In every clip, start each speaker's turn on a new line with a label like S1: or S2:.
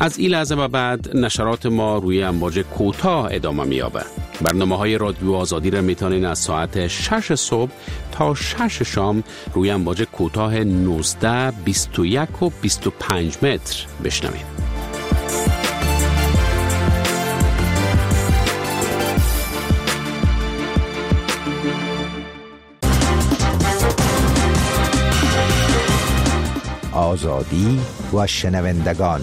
S1: از این لحظه و بعد نشرات ما روی امواج کوتاه ادامه می‌یابه. برنامه‌های رادیو آزادی را میتونین از ساعت 6 صبح تا 6 شام روی امواج کوتاه 19، 21 و 25 متر بشنوید.
S2: آزادی و شنوندگان.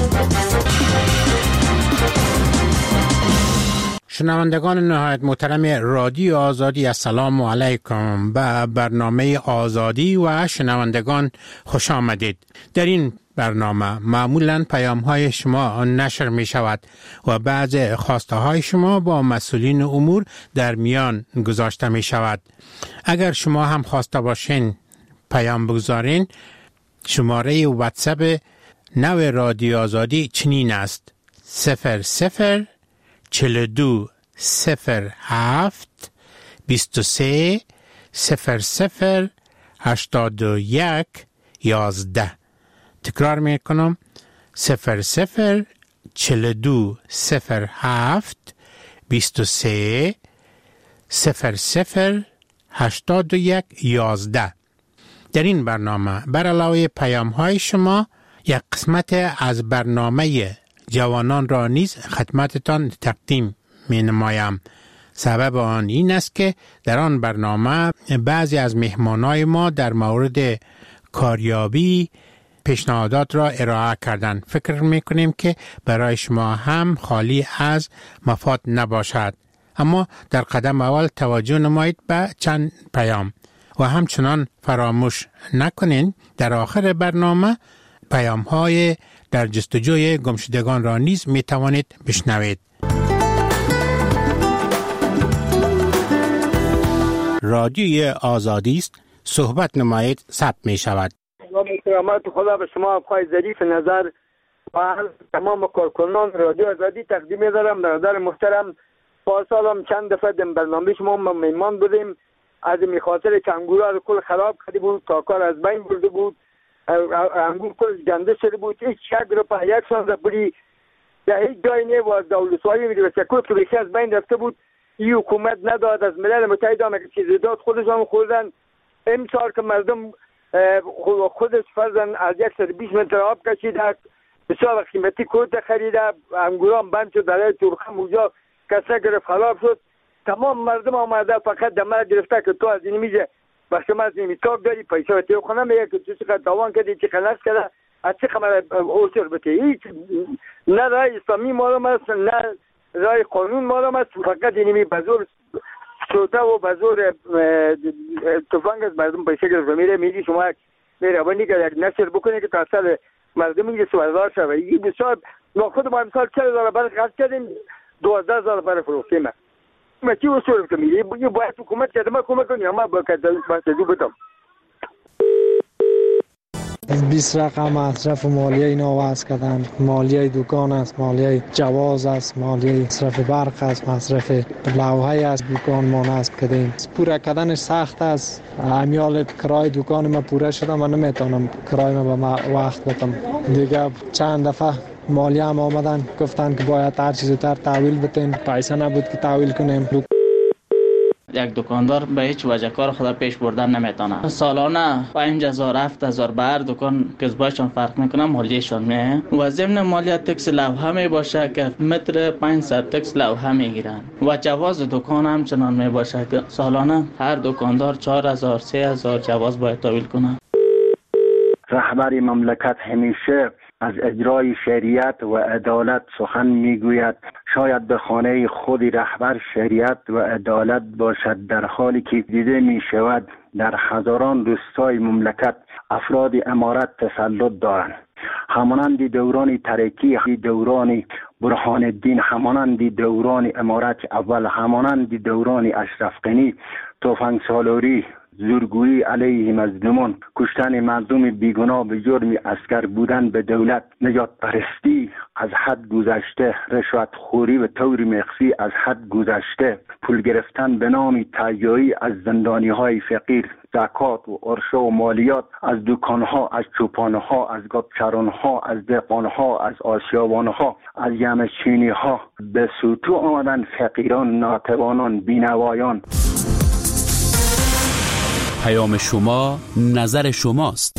S3: شنوندگان نهایت محترم رادیو آزادی، السلام علیکم. به برنامه آزادی و شنوندگان خوش آمدید. در این برنامه معمولاً پیام های شما نشر می شود و بعض خواسته های شما با مسئولین امور در میان گذاشته می شود. اگر شما هم خواسته باشین پیام بگذارین، شماره واتساپ نو رادیو آزادی چنین است: 00 42 07 23 00 81 11. تکرار می کنم: 00 42 07 23 00 81 11. در این برنامه بر علاوه پیام های شما یک قسمت از برنامه جوانان را نیز خدمتتان تقدیم می نمایم. سبب آن این است که در آن برنامه بعضی از مهمانای ما در مورد کاریابی پیشنهادات را ارائه کردند. فکر می کنیم که برای شما هم خالی از مفاد نباشد. اما در قدم اول توجه نمایید به چند پیام و همچنان فراموش نکنین در آخر برنامه پیام های در جستجوی گمشدگان را نیز می توانید بشنوید. رادیوی آزادی است، صحبت نمایید، ثبت می شود.
S4: کرامت خدا به شما آقای ظریف نظر و تمام کارکنان رادیو آزادی تقدیم دارم. برادر محترم، پارسال چند دفعه در برنامه شما مهمان بودیم. از این خاطر که انگورها رو کل خراب کرده بود، کاکار از بین برده بود، انگور کل گنده شده بود، هیچ یک رو په یک سال پوری در هیچ جای نه و دولت‌های می‌رسید کل که بیشتر از بین رفته بود. این حکومت نداد، از ملل متحد هم که چیزی داد خودشان خوردن. امسال که مردم خودش فرضاً از 120 متر آب کشیده، بسیار قیمتی کورت خریده، انگورها بند شد، در تورخم اونجا کسا گرفت خراب شد. تمام مردم آمده فقط دمه گرفته که تو از این میزه و شما از این میتاب داری پیسه رو تیو خونه میگه که تو چقدر دوان کردی، چقدر نست کرده، از چه خمر اوسر بته. هیچ نه رای اسلامی معلوم است، نه رای قانون معلوم است. فقط اینمی بزرگ شوته و بزرگ تفنگ از مردم پیسه گرفته میری شما میره و نیگه یک نشر بکنه که تاثیر مردم میگه سوالدار شده. این بسیار ما خود ما امسال 40,000 برای خرج کردیم، 12,000 برای فروختیم. ما چی وصول کنیم؟ یه باید حکومت کرده ما کمک کنیم، ما با کدو بدم.
S5: 20 رقم مصرف مالیه اینا وضع کردن. مالیه دکان است، مالیه جواز است، مالیه مصرف برق است، مصرف لوحه از دکان ما نصب کردیم. پوره کردنش سخت است. امیال کرای دکان ما پوره شده، من نمیتونم کرای ما به وقت بدم. دیگه چند دفعه مالیه هم آمدن گفتن که باید هر چیز زودتر تحویل بدین، پیسه نبود که تحویل کنیم.
S6: یک دکاندار به هیچ وجه کار خود پیش بردن نمیتونه. سالانه 5,000 7,000 به هر دکان کسبایشان فرق میکنه، مالیهشان میه و ضمن مالیه تکس لوحه می باشه که متر 500 تکس لوحه میگیرن و جواز دکان هم چنان می باشه که سالانه هر دکاندار 4,000 3,000 جواز باید تحویل کنه.
S7: رهبر مملکت همیشه از اجرای شریعت و عدالت سخن میگوید. شاید به خانه خود رهبر شریعت و عدالت باشد، در حالی که دیده می شود در هزاران روستای مملکت افراد امارت تسلط دارند. همانند دوران ترکی، دوران برهان الدین، همانند دوران امارت اول، همانند دوران اشرف غنی، تفنگ سالاری، زورگویی علیه مظلومان، کشتن مردم بیگناه به جرم اسکر بودن به دولت، نجات پرستی از حد گذشته، رشوت خوری به طور مخفی از حد گذشته، پول گرفتن به نام تهیایی از زندانی های فقیر، زکات و عرشه و مالیات از دکانها، از چوپانها، از گاوچرانها، از دهقانها، از آسیابانها، از یمچینی ها، به سوتو آمدن فقیران، ناتوانان، بینوایان.
S1: پیام شما، نظر شماست.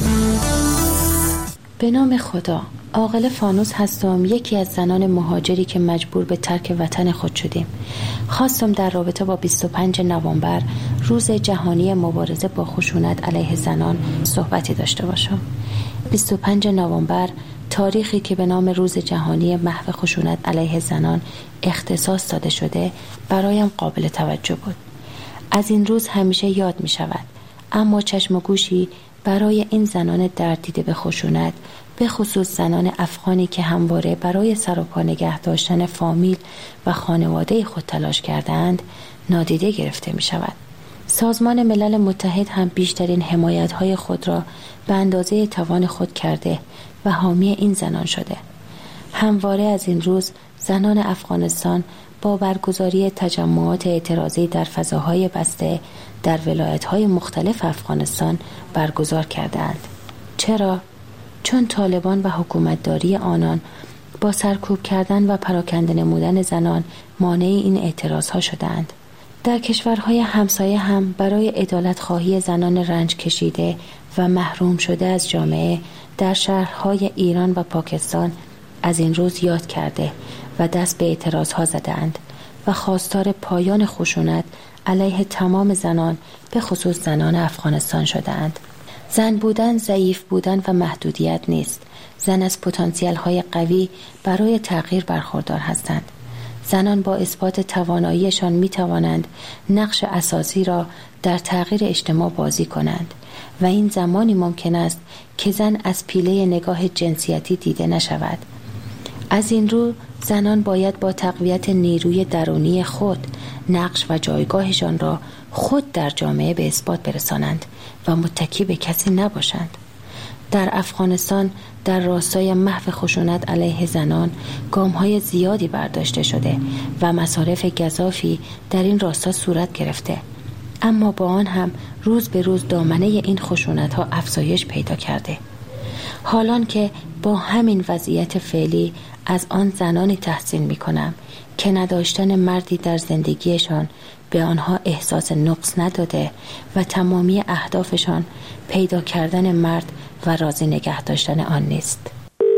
S8: به نام خدا. عاقل فانوس هستم، یکی از زنان مهاجری که مجبور به ترک وطن خود شدیم. خواستم در رابطه با 25 نوامبر، روز جهانی مبارزه با خشونت علیه زنان، صحبتی داشته باشم. 25 نوامبر تاریخی که به نام روز جهانی محو خشونت علیه زنان اختصاص داده شده برایم قابل توجه بود. از این روز همیشه یاد می شود، اما چشم و گوشی برای این زنان درد دیده به خشونت، به خصوص زنان افغانی که همواره برای سر و پا نگه داشتن فامیل و خانواده خود تلاش کردند، نادیده گرفته می شود. سازمان ملل متحد هم بیشترین حمایت‌های خود را به اندازه توان خود کرده و حامی این زنان شده. همواره از این روز زنان افغانستان با برگزاری تجمعات اعتراضی در فضاهای بسته در ولایت‌های مختلف افغانستان برگزار کردند. چرا؟ چون طالبان و حکومتداری آنان با سرکوب کردن و پراکنده نمودن زنان مانع این اعتراضها شدند. در کشورهای همسایه هم برای عدالت خواهی زنان رنج کشیده و محروم شده از جامعه در شهرهای ایران و پاکستان از این روز یاد کرده و دست به اعتراضها زدند و خواستار پایان خشونت علیه تمام زنان، به خصوص زنان افغانستان شدند. زن بودن ضعیف بودن و محدودیت نیست. زن از پتانسیل های قوی برای تغییر برخوردار هستند. زنان با اثبات تواناییشان می توانند نقش اساسی را در تغییر اجتماع بازی کنند و این زمانی ممکن است که زن از پیله نگاه جنسیتی دیده نشود. از این رو زنان باید با تقویت نیروی درونی خود نقش و جایگاهشان را خود در جامعه به اثبات برسانند و متکی به کسی نباشند. در افغانستان در راستای محو خشونت علیه زنان گام‌های زیادی برداشته شده و مصارف گزافی در این راستا صورت گرفته، اما با آن هم روز به روز دامنه این خشونت‌ها افزایش پیدا کرده. حالان که با همین وضعیت فعلی از آن زنانی تحسین می‌کنم که نداشتن مردی در زندگیشان به آنها احساس نقص نداده و تمامی اهدافشان پیدا کردن مرد و راضی نگه داشتن آن نیست.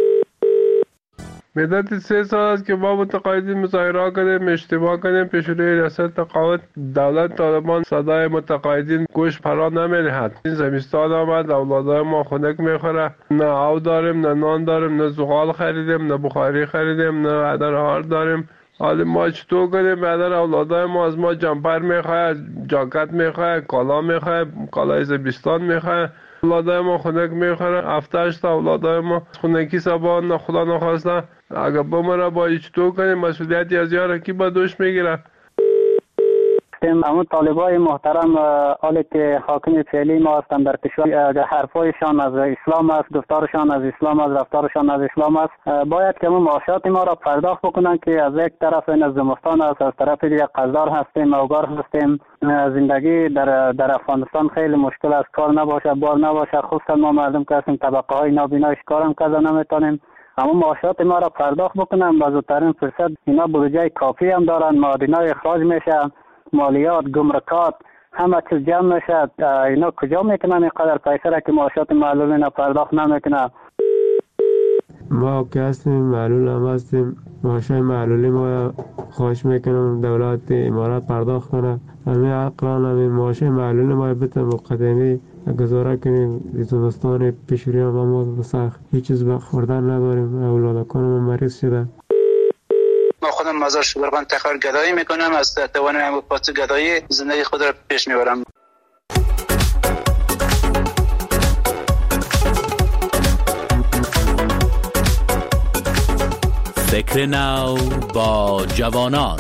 S9: مدت 3 سال است که ما متقاعدین مظاهره کردیم، اشتباه کردیم، پیش روی ریاست تقاعد دولت طالبان صدای متقاعدین گوش فرا نمی‌دهد. این زمستان آمد، اولادای ما خنک میخوره، نه آب داریم، نه نان داریم، نه زغال خریدیم، نه بخاری خریدیم، نه عدر هار داریم. حالا ما چطور کنیم؟ بعدر اولادای ما از ما جمپر میخواه، جاکت میخواه، کالا میخواه، کالای زمستان میخواه. اولادای ما خنک میخوره، 7-8 تا اولادای ما خنکی سبا خدا نخواسته اگر بمره با چطور کنیم؟ مسئولیتی از یار کی با دوش میگیره؟
S10: همون طالبای محترم حالی که حاکم فعلی ما هستند در کشور، حرفایشان از اسلام است، گفتارشان از اسلام است، رفتارشان از اسلام است، باید که همون معاشات ما را پرداخت بکنن که از یک طرف این از زمستان است، از طرف دیگه قزدار هستیم، اوگار هستیم. زندگی در افغانستان خیلی مشکل است، کار نباشه، بار نباشه، خصوصا ما مردم که هستیم طبقه های نابینایش کارم کذا نمیتونیم. اما معاشات ما را پرداخت بکنن با زودترین فرصت. اینا بودجه کافی هم دارن، معادنای اخراج میشه، مالیات، گمرکات، همه چیز جمع میشه. اینا کجا میکنن اینقدر پیسه را که معاشات معلول اینا پرداخت نمیکنن؟
S9: ما که هستیم معلول هم هستیم، معاشای معلولی ما خواهش میکنم دولت امارات پرداخت کنه. همه عقلان همه معاشای معلولی ما بتن مقدمی گزاره کنیم. زمستان پیشوری هم ما سخت هیچ چیز بخوردن نداریم، اولادکان ما مریض شده.
S11: ما خودم مزار شبرغان تخار گدایی میکنم، از توان هم پاس گدایی زندگی خود را پیش میبرم.
S1: فکر نو با جوانان.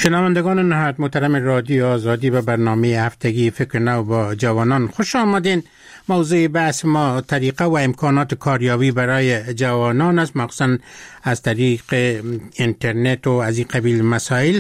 S3: شنوندگان نهایت محترم رادیو آزادی و برنامه هفتگی فکر نو با جوانان خوش آمدین. موضوع بحث ما طریقه و امکانات کاریابی برای جوانان است، مخصوصا از طریق اینترنت و از این قبیل مسائل.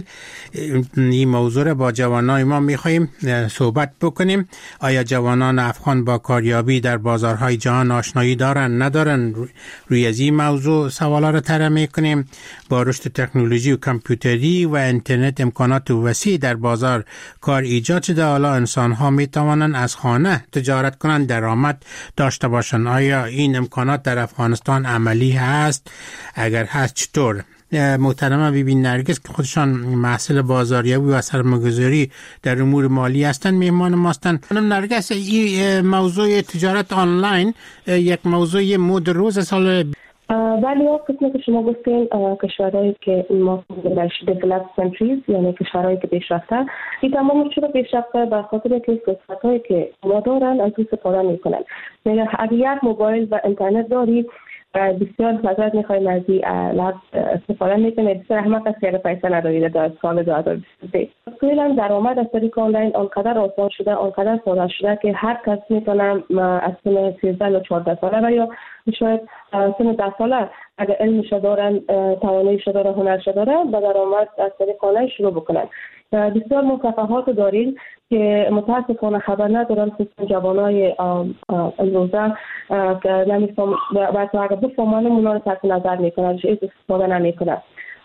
S3: این موضوع را با جوانان ما میخواییم صحبت بکنیم. آیا جوانان افغان با کاریابی در بازارهای جهان آشنایی دارن ندارن؟ روی از این موضوع سوالا را طرح میکنیم. با رشد تکنولوژی و کامپیوتری و اینترنت امکانات وسیع در بازار کار ایجاد شده. حالا انسان ها می توانند از خانه تجارت کنند، درآمد داشته باشند. آیا این امکانات در افغانستان عملی هست؟ اگر هست چطور؟ محترمه بیبی نرگس که خودشان محصل بازاریابی و سرمایه‌گذاری در امور مالی هستند میهمان ماستند. خانم نرگس، این موضوع تجارت آنلاین یک موضوع مد روز سال
S12: ولی قسمی که شما گفتین کشورهایی که ما بهش developed countries یعنی کشورهایی که پیشرفته، این تمام چرا پیشرفته؟ به خاطر که فرصت‌هایی که ما دارن از اون استفاده میکنن. اگر یک موبایل و اینترنت داری بسیار حضرت میخوایم از این استفاده میکنه. بسیار احمق است که پیسه ندارید در سال 2023. فعلا درآمد از طریق آنلاین آنقدر آسان شده، آنقدر ساده شده که هر کس میتونه از سن 13 یا 14 ساله یا شاید سن 10 ساله اگر علمش دارن، تواناییش داره، هنرش داره، با درآمد از طریق آنلاین شروع بکنن. بسیار مصفحات داریم که متاسفانه خبر ندارن خصوصا جوانای امروزه که نمیفهم و اگر بفهمن اونا رو تحت نظر میکنن، چیز استفاده نمیکنن.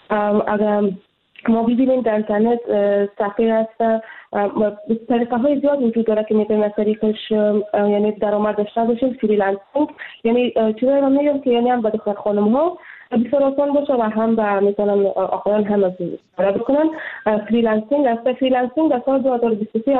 S12: اگر ما ببینیم در اینترنت صفحه هست، طریقه های زیاد وجود داره که میتونیم از طریقش یعنی درآمد داشته باشیم. فریلنسینگ یعنی چیزایی رو میگم که یعنی هم به دختر خانم ها بسیار آسان باشه و هم به میتونن آقایان هم از این کار بکنن. فریلنسینگ است. فریلنسینگ در سال 2023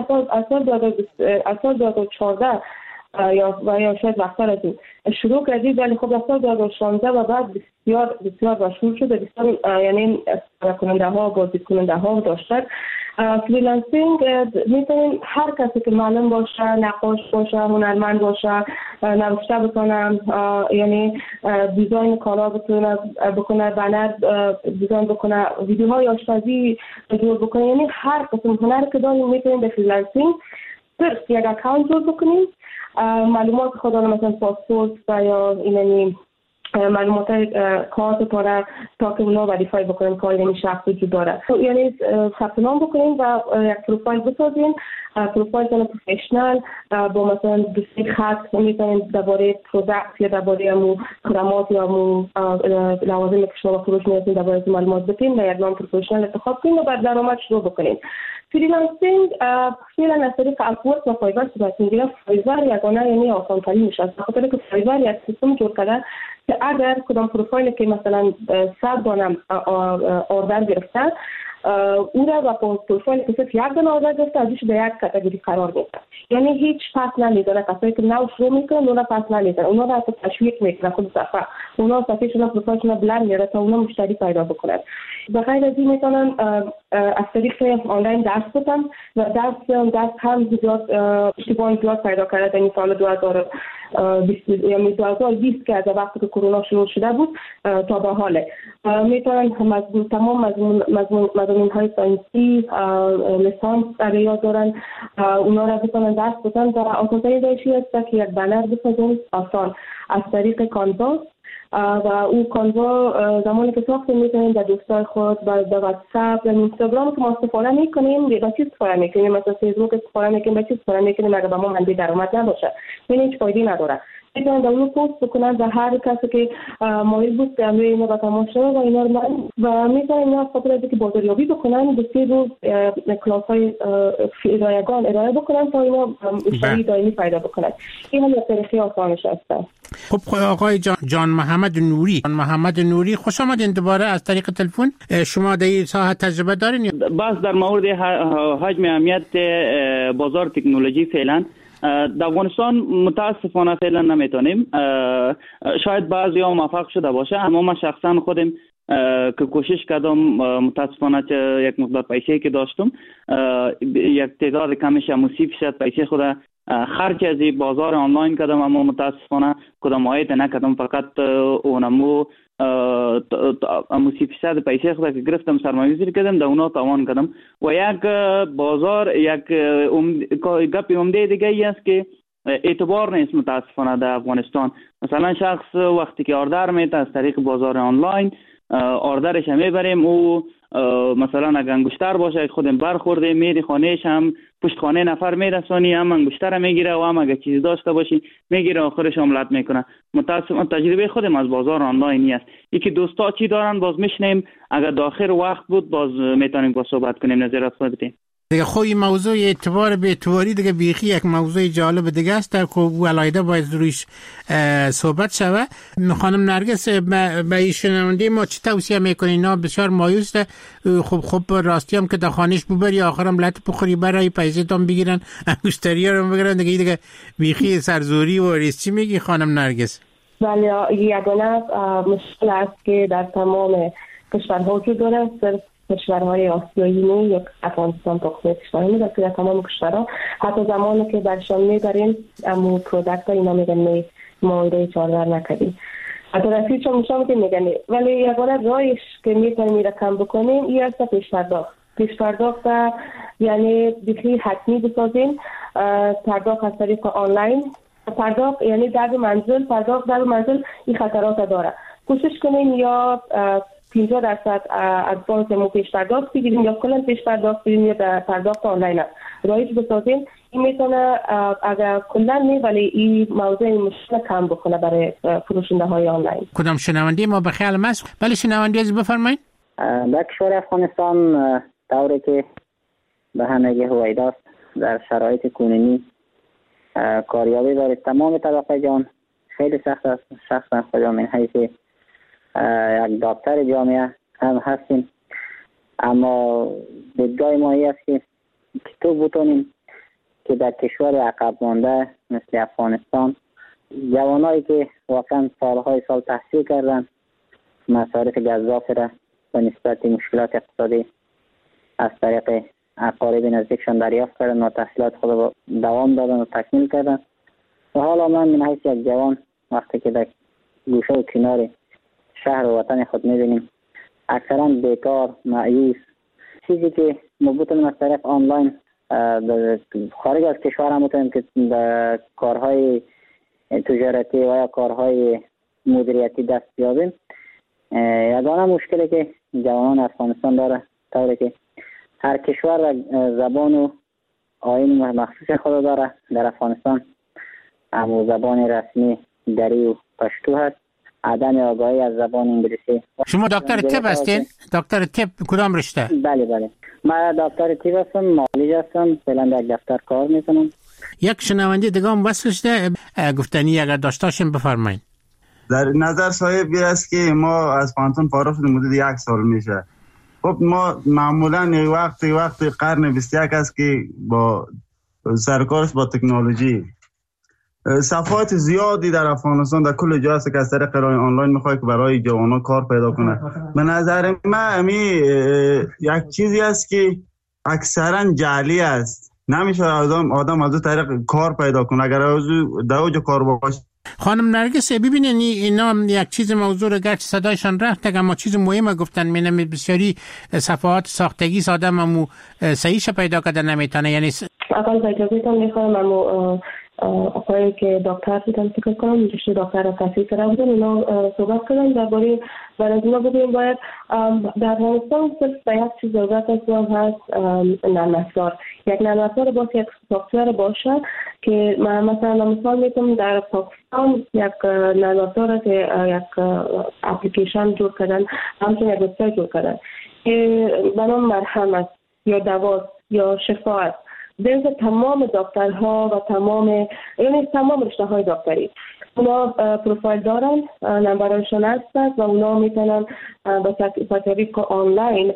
S12: از سال 2014 یا شاید وقت‌تر از این شروع کردید، ولی خب در سال 2016 و بعد بسیار مشهور شده. بسیار یعنی کننده ها، بازدید کننده ها داشته. فریلنسینگ میتونیم هر کسی که معلم باشه، نقاش باشه، هنرمند باشه، نوشته بکنه، یعنی دیزاین کالا بکنه، بنر دیزاین بکنه، ویدیوهای آشپزی جور بکنه، یعنی هر قسم هنر که داریم میتونیم به فریلنسینگ صرف یک اکانت جور بکنیم. معلومات خود مثلا پاسپورت و یا اینمی معلومات کارت پاره تا که اونا وریفای بکنیم که این شخص وجود داره، یعنی ثبت نام بکنیم و یک پروفایل بسازیم. پروفایل کنه پروفشنال با مثلا دوستی خط میتونیم درباره پروداکت یا درباره امو خدمات یا امو لوازم که شما فروش می‌کنید درباره معلومات بدین و یک نام پروفشنال انتخاب کنیم و بعد درآمد شروع بکنیم. فریلنسینگ فعلا از طریق اپورک و فایور صورت میگیره. فایور یگانه یعنی آسان ترین میشه، به خاطر که فایور یک سیستم جور کرده که اگر کدام پروفایلی که مثلا 100 دانه اوردر گرفته او را با پروفایلی که صرف یک دانه اوردر گرفته ازش به یک کاتگوری قرار میده، یعنی هیچ پس نمیدونه. کسایی که نو شروع میکنن اونا پس نمیدونه، اونا را تشویق میکنه خود صفحه، اونا صفحهشون پروفایلشون بلند میاره تا اونا مشتری پیدا بکنن. به غیر از این میتونن از طریق آنلاین درس بدن و درس هم زیاد اشتباه زیاد پیدا کرده در سال 2020 که از وقتی که کرونا شروع شده بود تا به حال میتونن تمام مضمون‌های ساینسی لیسانس در یاد دارن، اونا را بتونن درس بدن و آسان‌ترین روشی است که یک بنر بسازن آسان از طریق کانوا و او کانوا زمانی که ساختیم میتونیم در دوستای خود در واتساپ، در اینستاگرام که ما استفاده میکنیم به چیز استفاده میکنیم، مثلا فیسبوک استفاده میکنیم به چیز استفاده میکنیم اگر به ما منبع درآمد نباشه یعنی هیچ فایده نداره. میتونن در اون پست بکنن و هر کسی که مایل بود که روی اینا با تماشا و اینا و میتونن اینا خاطر از که بازاریابی بکنن به 3 روز کلاس‌های رایگان ارائه بکنن تا اینا مشتری دائمی پیدا بکنن. این هم طریقی آسانش هست.
S3: خب آقای جان محمد نوری خوش آمدین دوباره از طریق تلفن. شما در این ساحه تجربه دارین؟
S13: بس در مورد حجم اهمیت بازار تکنولوژی فعلا در افغانستان متاسفانه فعلا نمیتونیم، شاید بعضی ها موفق شده باشه، اما من شخصا خودم که کوشش کردم متاسفانه که یک مقدار پیسه که داشتم یک تعداد کمش 30% پیسه خود خرج از بازار آنلاین کردم، اما متاسفانه کدام عاید نکردم، فقط اونمو امو 30% پیسې خود که گرفتم سرمایه‌گذاری کردم در اونا تاوان کردم و یک بازار یک گپ عمده دیگه ای است که اعتبار نیست متاسفانه در افغانستان. مثلا شخص وقتی که آردر میده از طریق بازار آنلاین آردرش هم میبریم او مثلا اگه انگشتر باشه خودم برخورده میری خانهش هم پشت خانه نفر میرسانی هم انگشتر میگیره و هم اگه چیزی داشته باشی میگیره آخرش عملت میکنه. متاسفانه تجربه خودم از بازار آنلاینی است. یکی دوستا چی دارن باز میشنیم اگر داخل وقت بود باز میتونیم با صحبت کنیم نظرات خود بدیم.
S3: دیگه خوی موضوع اعتبار به اعتباری دیگه بیخی یک موضوع جالب دیگه است در که علایده باید رویش صحبت شوه. خانم نرگس به شنونده ما چی توصیه میکنی؟ اینا بسیار مایوس ده. خب راستی هم که در خانش ببری آخرم لط بخوری برای پیسه‌تون بگیرن انگشتری ها رو بگیرن دیگه بیخی سرزوری و ریس. چی میگی خانم نرگس؟
S12: بله یگانه مشکل است که در تمام کشورها وجود داره. کشورهای آسیایی نه یک افغانستان تخمه کشورهای میده که در تمام کشورها حتی زمانی که برشان میبریم امو پرودکت ها اینا میگن ما ایره چاردر نکردیم حتی رسید چون میشام که میگن ولی یگانه رایش که میتونیم میره کم بکنیم این است پیش پرداخت یعنی بخی حتمی بسازیم. پرداخت از طریق آنلاین پرداخت یعنی در منزل این خطرات داره. کوشش کنیم یا 50% از بانکمون پیش پرداخت بگیریم یا کلا پیش پرداخت بگیریم یا در پرداخت آنلاین رایج بسازیم. این میتونه اگر کلا نه ولی این موضوع مشکل کم بکنه برای فروشنده های آنلاین.
S3: کدام شنونده ما به خیال مست؟ بله شنونده از بفرمایید.
S14: در کشور افغانستان طوری که به همگی هویداست در شرایط کنونی کاریابی داره تمام طبقه جان خیلی سخت است. شخصا خودم من حیث یک دکتر جامعه هم هستیم اما دیدگاه ما این است که تو بتونیم که در کشور عقب مانده مثل افغانستان جوانایی که واقعا سالهای سال تحصیل کردن مصارف گزاف را به نسبت مشکلات اقتصادی از طریق اقارب نزدیکشان دریافت کردن و تحصیلات خود را دوام دادن و تکمیل کردن و حالا من حیث یک جوان وقتی که در گوشه و کنار شهر و وطن خود می‌بینیم اکثرا بیکار مایوس چیزی که ما بتونیم از طریق آنلاین خارج از کشور هم بتونیم که در کارهای تجارتی و یا کارهای مدیریتی دست بیابیم. یگانه مشکلی که جوانان افغانستان داره طوری که هر کشور زبان و آیین مخصوص خود داره. در افغانستان هم زبان رسمی دری و پشتو هست. عدم آگاهی از زبان انگلیسی.
S3: شما دکتر طب هستین؟ دکتر طب کدام رشته؟
S14: بله من دکتر طب هستم، معالج هستم، فعلا در دفتر کار میکنم.
S3: یک شنونده دیگه هم وصل شده گفتنی اگر داشتاشیم بفرمایید.
S15: در نظر صاحب است که ما از پانتون فارغ شدیم مدت 1 سال میشه. خب ما معمولا وقتی قرن 21 است که با سرکارش با تکنولوژی صفحات زیادی در افغانستان در کل جا است که از طریق راه آنلاین میخواد که برای جوانان کار پیدا کنه. به نظر من یک چیزی است که اکثرا جعلی است. نمیشه آدم از طریق کار پیدا کنه اگر در اوج کار باشه.
S3: خانم نرگس ببینین اینا یک چیز موضوع رو گرچه صدایشان رفت اما چیز مهمه گفتن مینم بسیاری صفحات ساختگی آدم امو صحیحش پیدا کرده نمیتونه. یعنی
S12: اول باید میخوام آقایی که دکتر بودن فکر کنم رشته دکتر را تحصیل کرده بودن اونا صحبت کردن درباره برای اونا بودیم باید در افغانستان صرف به یک چیز ضرورت هست نرم افزار. یک نرم افزار باشه یک سافتور باشه که مثلا مثال میتونم در پاکستان یک نرم افزار که یک اپلیکیشن جور کردن همچنین یک وبسایت جور کردن که به نام مرهم است یا دوا یا شفا است. در تمام دکترها و تمام رشته های دکتری اونا پروفایل دارن، نمبرشون هست و اونا میتونن با طریق آنلاین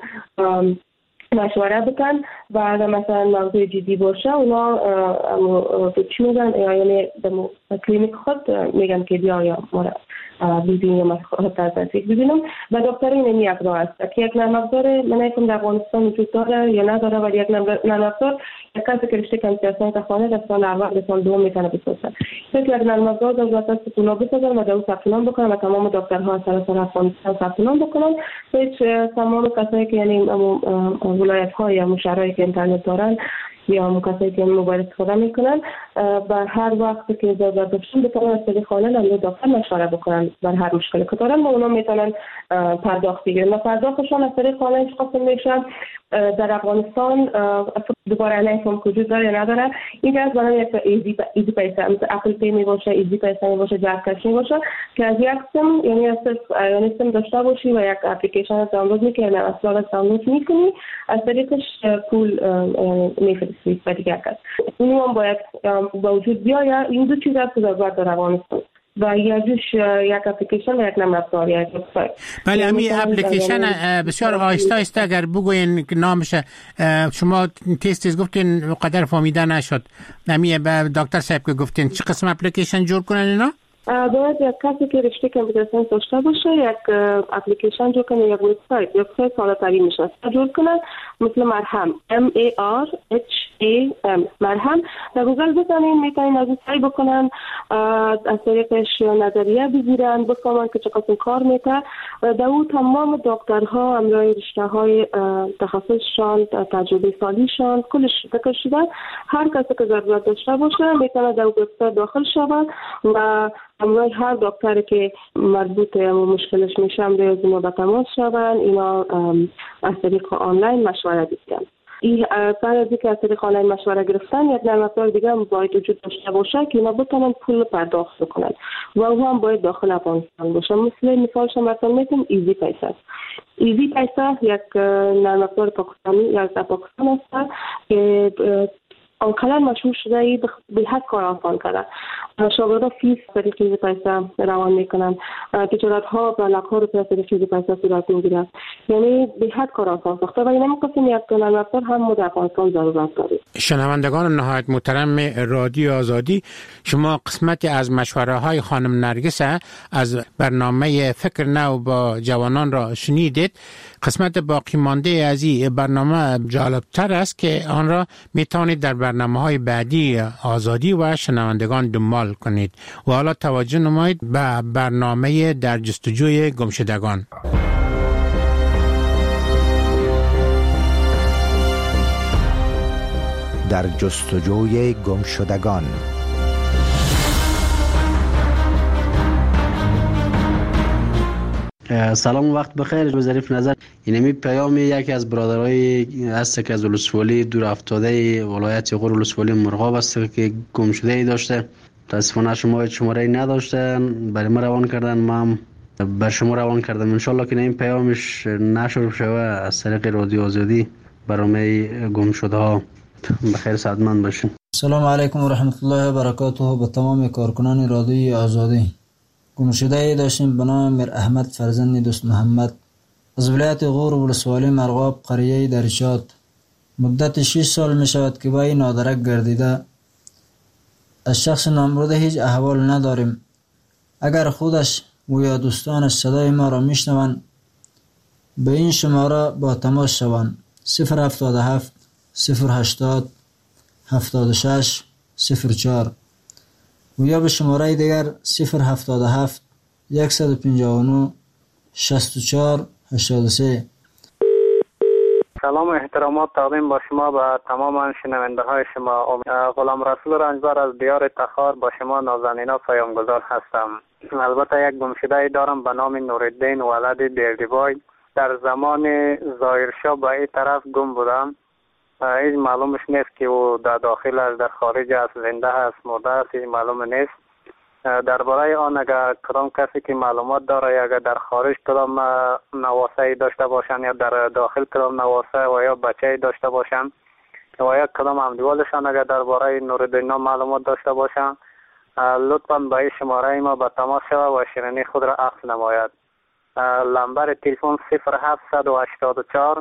S12: مشوره بکن و اگر مثلا موضوع جدی باشه اونا چی میگن یعنی کلینیک خود میگن که بیا یا ببینیم ببینم و دکتر این یک راه است که یک نرم افزار من نمی‌دونم در افغانستان وجود داره یا نداره، ولی یک نرم افزار یک کسی که رشته کامپیوتر خانه در سال اول به سال دوم میتونه بسازه. یک نرم افزار در واسط پولا بسازن و در ثبت نام بکنن و تمام دکترها سراسر افغانستان ثبت نام بکنن. هیچ تمام کسایی که یعنی ولایت‌ها یا مشهرایی که اینترنت دارن یا کسایی که موبایل استفاده میکنن و هر وقت که ضرورت داشتن بتونن از طریق آنلاین هم دکتر مشوره بکنن بر هر مشکلی که دارن و اونا میتونن پرداخت بگیرن و پرداختشان از طریق آنلاین قسم میشن. در افغانستان دوباره آنلاین هم وجود داره یا نداره، این از برای یک ایزی پیسه مثل اپل پی می باشه، ایزی پیسه می باشه، جک کش می باشه که از یک سیم یعنی از سیم داشته باشی و یک اپلیکیشن دانلود میکنی، از دانلود میکنی، از طریقش پول میفرستی به دیگر کس. این هم باید با وجود بیاید. این دو چیز است که ضرورت داره افغانستان و یکیش یک اپلیکیشن و یک نرم افزار یک وبسایت.
S3: بله، همین اپلیکیشن بسیار آهسته آهسته اگر بگوین نامش، شما تیز گفتین قدر فهمیده نشد. همین دکتر صاحب که گفتین چه قسم اپلیکیشن جور کنن اینا؟
S12: باید یک کسی که رشته کامپیوتر ساینس داشته باشه یک اپلیکیشن جور کنه، یک وبسایت ساده ترین میشه جور کنن، مثل مرهم MARHAM مرهم. در گوگل بزنین میتونین از سعی بکنن از طریقش نظریه بگیرن بفهمن که چه قسم کار میکنه. در اون تمام دکترها همراه رشته های تخصصشان، تجربه سالیشان کلش ذکر شده. هر کسی که ضرورت داشته باشه میتونه در وبسایت داخل شود و همراه هر دکتری که مربوط به مشکلش میشه همراه اونا به تماس شون، اینا از طریق آنلاین مشوره بگیرن. این بعد از اینکه از طریق آنلاین مشوره گرفتن یک نرم افزار دیگه هم باید وجود داشته باشه که اینا بتونن پول پرداخت کنن و او هم باید داخل افغانستان باشه. مثالش مثلا میتونم ایزی پیسه. ایزی پیسه یک نرم افزار پاکستانی یا از پاکستان است که آنقدر مشهور شده ای به حد کار آسان کرده. شاگردان فیس طریق ایزی پیسه روان میکنن، تجارت ها و لک‌ها رو طریق ایزی پیسه صورت میگیرن، یعنی به حد کار آسان ساخته و این قسم یک نرم افزار هم در افغانستان ضرورت داره.
S3: شنوندگان نهایت محترم رادیو آزادی، شما قسمتی از مشوره های خانم نرگس از برنامه فکر نو با جوانان را شنیدید. قسمت باقی مانده از این برنامه جالبتر است که آن را میتوانید در برنامه‌های بعدی آزادی و شنوندگان دنبال کنید. و حالا توجه نمایید به برنامه در جستجوی گمشدگان.
S2: در جستجوی گمشدگان.
S16: سلام، وقت بخیر. ظریف نظر اینمی پیام یکی از برادرای هست که از ولسوالی دور افتاده ولایت غور ولسوالی مرغاب است که گم شده ای داشته. متاسفانه شماره نداشتن، برای ما روان کردن، ما بر شما روان کردم. ان شاءالله که این پیامش نشر شوه از طریق رادیو آزادی برنامه گم شده ها. بخیر، سعادتمند باشین.
S17: سلام علیکم و رحمت الله و برکاته به تمام کارکنان رادیو آزادی. گمشده ای داشتیم به نام میر احمد فرزند دوست محمد از ولایت غور ولسوالی مرغاب قریه درشاد. مدت 6 سال می شود که با این نادرک گردیده. از شخص نامبرده هیچ احوال نداریم. اگر خودش و یا دوستانش صدای ما را میشنوند به این شماره با تماس شوند: 077 080 76 04 و یا به شماره دیگر 077 159 64 83.
S10: سلام و احترامات تقدیم با شما به تمام شنونده های شما. غلام رسول رنجبر از دیار تخار با شما نازنینا پیامگذار هستم. البته یک گمشده دارم به نام نورالدین ولد بیردیبای. در زمان ظاهرشاه به این طرف گم بودم. هیچ معلومش نیست که او در داخل است، در خارج است، زنده است، مرده است، هیچ معلوم نیست. درباره آن اگر کدام کسی که معلومات داره یا اگر در خارج کدام نواسه داشته باشند یا در داخل کدام نواسه و یا بچه داشته باشند و یا کدام همدیوالشان اگر درباره نورالدین معلومات داشته باشند، لطفاً به این شماره ما به تماس شود و شیرینی خود را عکس نماید. نمبر تلفن 0784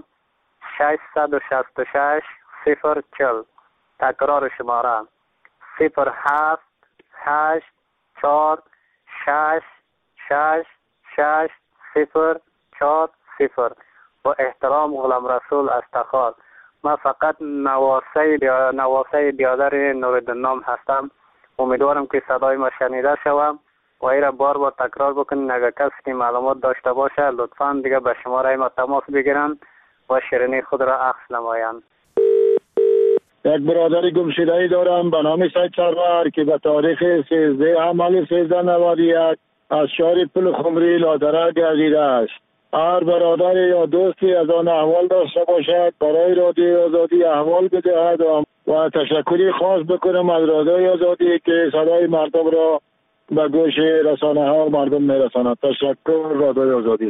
S10: 666 040. تکرار شماره 07 8 4 6 660400. با احترام غلام رسول از تخار. من فقط نواسه بیادر نوردین نام هستم. امیدوارم که صدای ما شنیده شوم و ایره بار بار تکرار بکنین. اگر کسی که معلومات داشته باشه لطفاً دیگه به شماره ما تماس بگیرن و شیرینی خود را عکس نمایند.
S18: یک برادر گمشده‌ای دارم به نام سید سرور که به تاریخ 13 حمل 1391 از شهر پل خمری لادره گردیده است. هر برادر یا دوستی از آن احوال داشته باشد برای رادیوی آزادی احوال بدهد و تشکری خاص بکنم از رادیوی آزادی که صدای مردم را به گوش رسانه ها و مردم میرساند. تشکر رادیوی آزادی.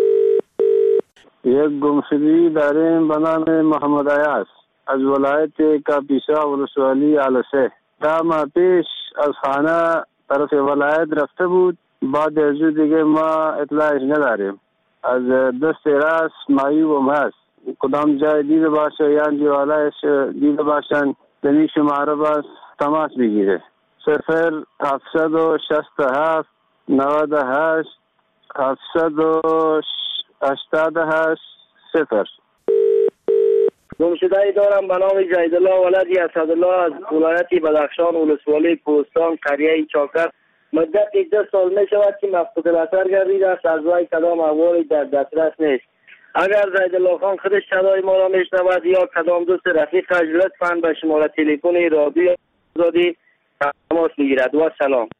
S18: یک گمشدگی داریم به نام محمد عیاض از ولایت کاپیسا ولسوالی علسه. ده ماه پیش از خانه طرف ولایت رفته بود. بعد از دیگه ما اطلاعش نداریم. از دست راست معیوب هست. کدام جای دیده باشه یا دیوالایش دیده باشن دنی شماره باز تماس بگیره. 0767 98 788 0.
S10: گمشده‌ای دارم به نام جیدالله ولدی اسدالله از ولایت بدخشان ولسوالی کوهستان قریه چاکر. مدت 10 سال می شود که مفقود الاثر گردیده است. از وی کدام احوالی در دسترس نیست. اگر جیدالله خان خودش صدای ما را میشنود یا کدام دوست رفیقش لطفاً به شماره تلفن رادیو آزادی تماس بگیرد. و سلام.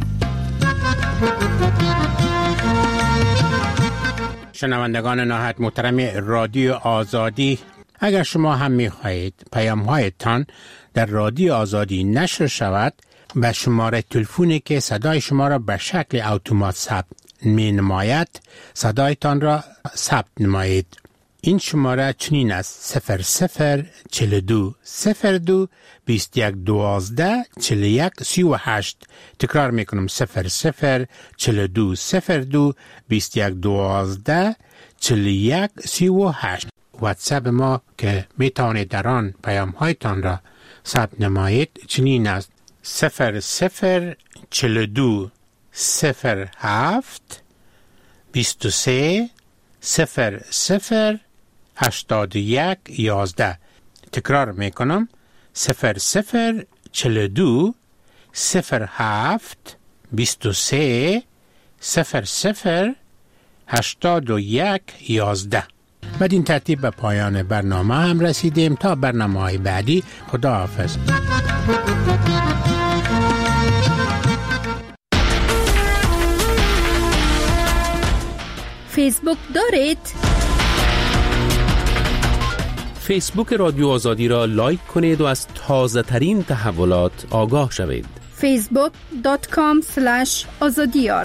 S3: شنوندگان نهایت محترم رادیو آزادی، اگر شما هم می‌خواهید پیام‌هایتان در رادیو آزادی نشر شود، به شماره تلفنی که صدای شما را به شکل اتومات ثبت می‌نماید صدایتان را ثبت نمایید. این شماره چنین است: 0042 02 21 12 41 38. تکرار میکنم: 0042 02 21 12 41 38. واتساپ ما که میتوانید در آن پیام هایتان را ثبت نمایید چنین است: 0042 07 23 00 81 11. تکرار میکنم: 0042 07 23 00 81 11. بدین ترتیب به پایان برنامه هم رسیدیم. تا برنامه‌های بعدی، خداحافظ.
S19: فیسبوک دارید؟
S1: فیسبوک رادیو آزادی را لایک کنید و از تازه ترین تحولات آگاه شوید.
S19: facebook.com/azadiyar.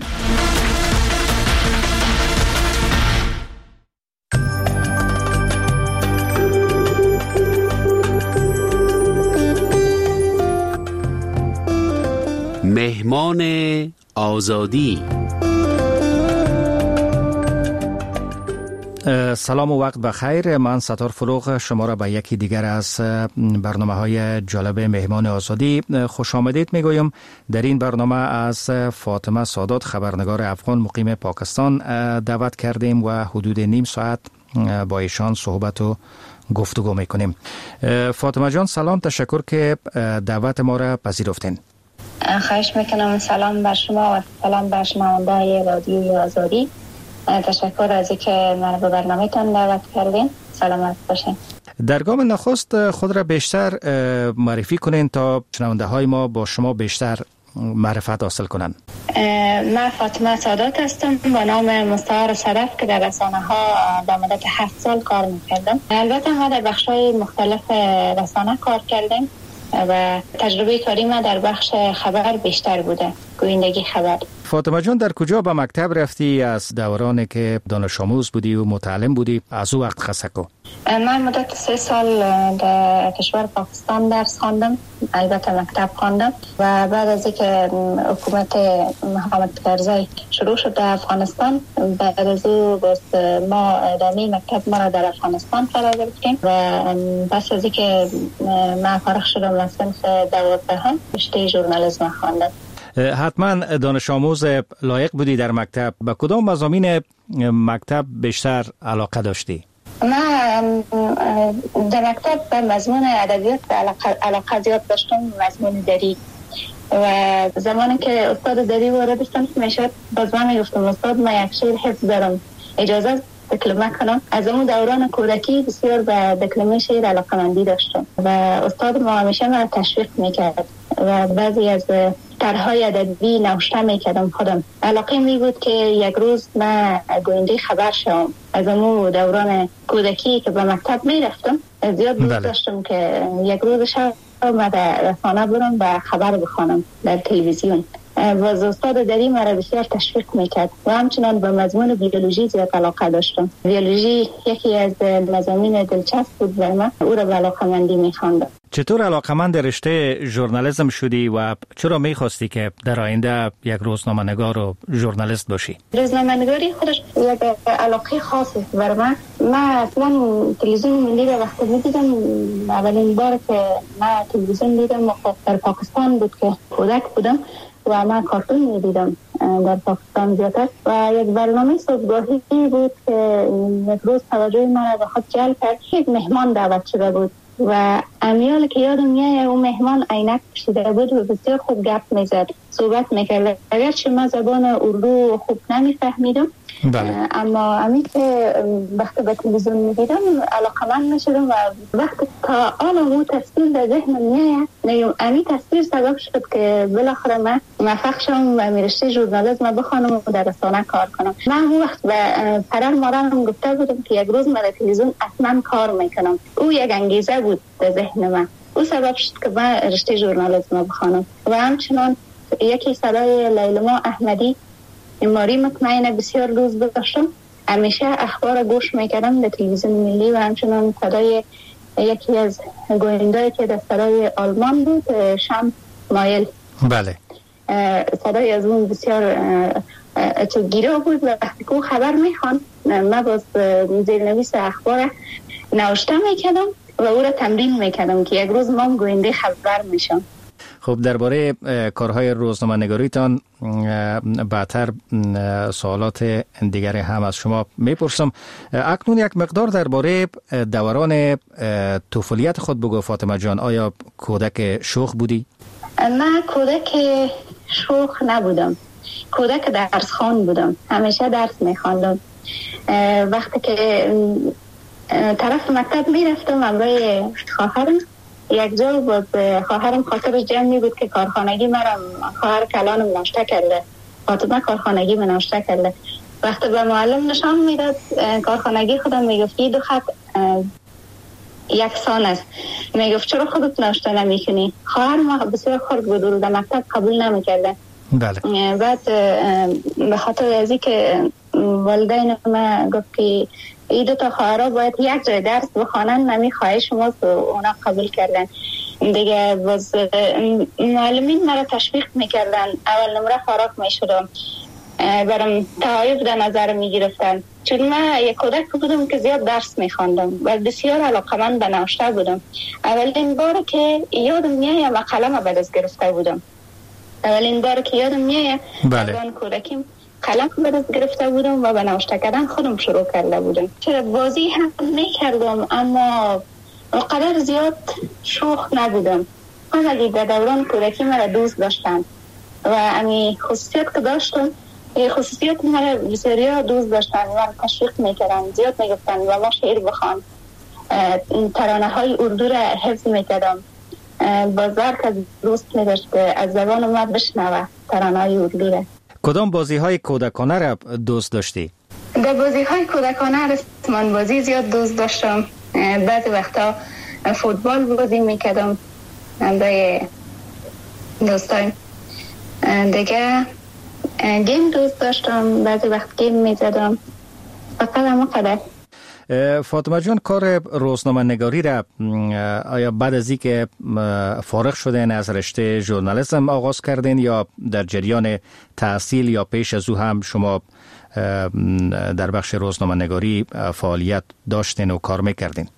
S1: مهمان آزادی.
S20: سلام و وقت بخیر. من ستار فروغ شما را به یکی دیگر از برنامه‌های جالب مهمان آزادی خوش آمدید میگویم. در این برنامه از فاطمه سادات، خبرنگار افغان مقیم پاکستان، دعوت کردیم و حدود نیم ساعت با ایشان صحبت و گفتگو میکنیم. فاطمه جان سلام، تشکر که دعوت ما را پذیرفتین.
S21: خواهش میکنم. سلام بر شما و سلام بر شنونده‌های رادیوی آزادی. تشکر از اینکه من به برنامه‌تان دعوت کردین. سلامت باشین.
S20: در گام نخست خود را بیشتر معرفی کنین تا شنونده‌های ما با شما بیشتر معرفت حاصل کنن.
S21: من فاطمه سادات هستم با نام مستعار صدف که در رسانه‌ها در مدت 7 سال کار می‌کردم. البته ما در بخش‌های مختلف رسانه کار کردیم و تجربه کاری ما در بخش خبر بیشتر بوده، گویندگی خبر.
S20: فاطمه جان در کجا به مکتب رفتی؟ از دورانی که دانش آموز بودی و متعلم بودی از او وقت خسکو؟
S21: من مدت 3 سال در کشور پاکستان درس خواندم، البته مکتب خواندم و بعد از اینکه حکومت محمد کرزی شروع شد در افغانستان، بعد از او ما ادامه مکتب ما را در افغانستان قرار گرفتیم و پس از اینکه من فارغ شدم از صنف 12 رشته ژورنالیسم خواندم.
S20: حتما دانش آموز لایق بودی در مکتب. به کدام مضامین مکتب بیشتر علاقه داشتی؟
S21: من در مکتب به مضمون ادبیات علاقه زیاد داشتم، مضمون دری. و زمانی که استاد دری وارد شدم همیشه باز من میگفتم استاد من یک شعر حفظ دارم، اجازه دکلمه کنم. از اون دوران کودکی بسیار به دکلمه شعر علاقه‌مندی داشتم و استاد ما همیشه من تشویق میکرد و بعضی از طرح‌های ادبی نوشته میکردم خودم. علاقه می بود که یک روز من گوینده خبر شوم. از اون دوران کودکی که به مکتب میرفتم زیاد دوست داشتم که یک روز شب من در رسانه برم و خبر بخوانم در تلویزیون. و استاد دری مرا بسیار تشویق میکرد و همچنان به مضمون بیولوژی زیاد علاقه داشتم. بیولوژی یکی از مضامین دلچسب بود و من او را به علاقه‌مندی میخواندم.
S20: چطور علاقه‌مند رشته ژورنالیسم شدی و چرا میخواستی که در آینده یک روزنامه‌نگار و ژورنالیست باشی؟
S21: روزنامه‌نگاری خودش یک علاقه خاصی است برای من. من اصلا تلویزیون ملی را وقتی می‌دیدم، اولین بار که من تلویزیون دیدم در پاکستان بود که کودک بودم و من کارتون می‌دیدم در پاکستان زیادتر و یک برنامه صبحگاهی بود که یک روز توجه من به خود جلب کرد. یک مهمان دعوت شده بود و امیال که یادم میاد اون مهمان عینک پوشیده بود و بسیار خوب گپ میزد، صحبت میکرد. اگرچه من زبان اردو خوب نمیفهمیدم، اما امی که وقتی به تلویزیون میدیدم علاقه‌مند میشدم و وقتی تا آن اون تصویر در ذهنم میاد، امی تصویر سبب شد که بالاخره من موفق شدم و رشته ژورنالیسم بخوانم و در رسانه کار کنم. من اون وقت به پدر مادرم گفته بودم که یک روز من در تلویزیون اصلا کار میکنم. او یک انگیزه بود در ذهن من. او سبب شد که من رشته ژورنالیسم بخوانم و همچنان یکی صدای لیلما احمدی ماری مطمئنه بسیار دوست داشتم. همیشه اخبار گوش میکردم در تلویزیون ملی و همچنان صدای یکی از گوینده‌ای که در صدای آلمان بود، شم مایل.
S20: بله.
S21: صدای از اون بسیار گیرا بود و وقتی که خبر میخوان من باز زیرنویس اخبار نوشته میکردم و او را تمرین میکردم که یک روز ما گوینده خبر میشم.
S20: خب درباره کارهای روزنامه‌نگاریتان بعدتر سوالات دیگر هم از شما میپرسم. اکنون یک مقدار درباره دوران طفولیت خود بگو فاطمه جان. آیا کودک شوخ بودی؟
S21: من کودک شوخ نبودم، کودک درسخوان بودم. همیشه درس میخواندم. وقتی که طرف مکتب میرفتم همراه خواهرم، یک جا باز خواهرم خاطرش جمعی بود که کارخانگی مرم خواهر کلانم ناشته کرده، فاطمه کارخانگی من ناشته کرده. وقتی به معلم نشان میداد کارخانگی خودم میگفت این دو خط یکسان است. میگفت چرا خودت ناشته نمیکنی؟ خواهر ما بسیار خرد بود و در مکتب قبول نمیکرده.
S20: بله.
S21: بعد به خاطر ازی که والدین ما گفت که این دو تا خواهرها باید یک جای درس بخوانن، نمی خواهش ماست و اونا قبول کردن دیگه. باز معلمین مرا تشویق میکردن. اول نمره فارغ میشدم، برام تعایب در نظر میگرفتن چون من یک کودک بودم که زیاد درس میخواندم و بسیار علاقه‌مند به نوشته بودم. اولین بار که یادم میاد من قلم به دست گرفته بودم. اولین بار که یادم میاد من کودکیم قلم به دست گرفته بودم و به نوشته کردن خودم شروع کرده بودم. چرا بازی هم میکردم اما اونقدر زیاد شوخ نبودم. همه در دوران کودکی مرا دوست داشتن و امی خصوصیت که داشتم، خصوصیت مرا بسیار دوست داشتن و تشویق میکردن. زیاد میگفتن و ما شعر بخوان، ترانه های اردو را حفظ میکردم. بازار که دوست میداشت از زبان ما بشنوه ترانه های اردو را.
S20: کدام بازی های کودکانه را دوست داشتی؟
S21: در بازی های کودکانه رسمان بازی زیاد دوست داشتم. بعضی وقتا فوتبال بازی میکردم با دوستان. دیگه گیم دوست داشتم، بعضی وقت گیم میزدم. فقط همه قدر.
S20: فاطمه جان، کار روزنامه نگاری را آیا بعد از این که فارغ شدین از رشته ژورنالیسم آغاز کردین یا در جریان تحصیل یا پیش از او هم شما در بخش روزنامه نگاری فعالیت داشتین و کار میکردین؟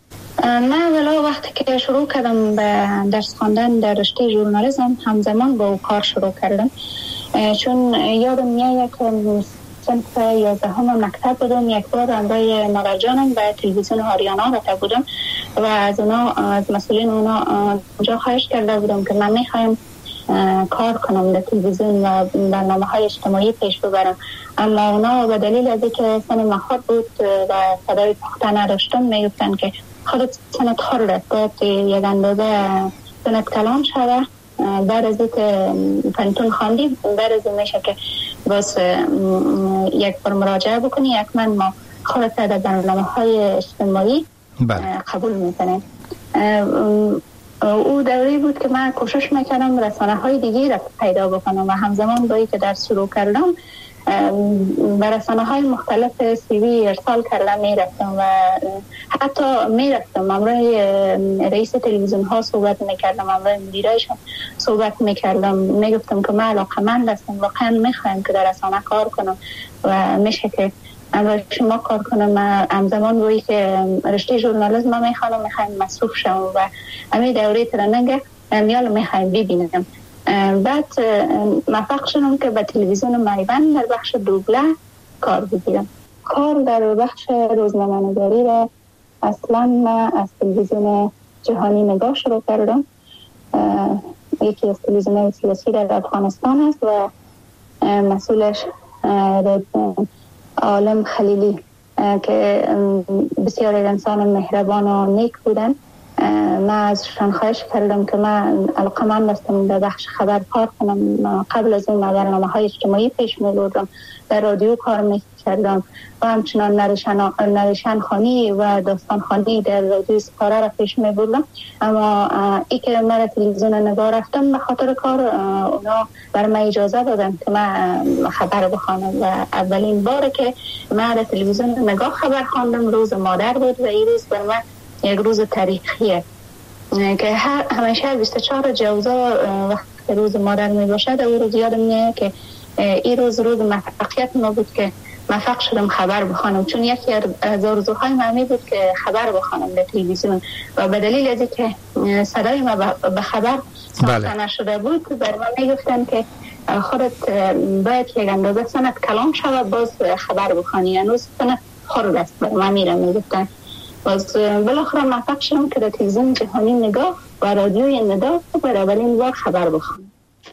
S21: من ولی وقتی که شروع کردم به درس خواندن در رشته ژورنالیسم همزمان با او کار شروع کردم، چون یادم میاد که صنف 11 مکتب بودم، یک بار همراه مادر جانم به تلویزیون آریانا رفته بودم و از مسئولین اونا اونجا خواهش کرده بودم که من میخوایم کار کنم در تلویزیون و برنامه‌های اجتماعی پیش ببرم، اما اونا به دلیل از اینکه سن مخاط بود و صدای پخته نداشتم میگفتن که خودت سنت خورده، باید یک اندازه سنت کلان شده، بعد از اینکه پنتون خواندی بعد از این میشه که باز یک بار مراجعه بکنی، یک من ما خودت در برنامه‌های اجتماعی قبول میکنیم. او دوری بود که من کوشش میکردم رسانه‌های دیگه را پیدا بکنم و همزمان با اینکه درس شروع کردم به رسانه‌های مختلف CV ارسال کردم میرفتم و حتی میرفتم همراه رئیس تلویزیون ها صحبت میکردم، همراه مدیرایشان صحبت میکردم، میگفتم که من علاقه‌مند هستم، واقعا میخوایم که در رسانه کار کنم و میشه که همراه شما کار کنم. همزمان روی که رشته ژورنالیسم میخوام مصروف شم و همین دوره ترننگ میال میخوایم ببینم. بعد موفق شدم که به تلویزیون میوند در بخش دوبله کار بگیرم. کار در بخش روزنامه‌نگاری را اصلا من از تلویزیون جهانی نگاه شروع کردم، یکی از تلویزیون سیاسی در افغانستان است و مسئولش عالم خلیلی که بسیار انسان مهربان و نیک بودن. من ازشان خواهش کردم که من علاقه‌مند هستم در بخش خبر کار کنم. قبل از این برنامه‌های اجتماعی پیش می‌بردم، در رادیو کار می‌کردم و همچنان نریشن خوانی و داستان خوانی در رادیو سپاره را پیش می‌بردم، اما ای که من تلویزیون نگاه رفتم به خاطر کار اونا بر من اجازه دادن که من خبر بخوانم و اولین بار که من در تلویزیون نگاه خبر خواندم روز مادر بود و این روز بر من یک روز تاریخیه که همیشه 24 جوزا وقت روز مادر می باشد. او روز یادم میاد که این روز موفقیت ما بود که موفق شدم خبر بخوانم، چون یکی از آرزوهای من بود که خبر بخوانم در تلویزیون و به دلیل از اینکه صدای ما به خبر ساخته نشده بود بر من میگفتن که خودت باید یک اندازه سنت کلان شود باز خبر بخوانی، هنوز سنت خرد است بر من میگفتن. باز بالاخره موفق شدم که در تلویزیون جهانی نگاه و رادیوی ندا برای اولین بار خبر بخوانم.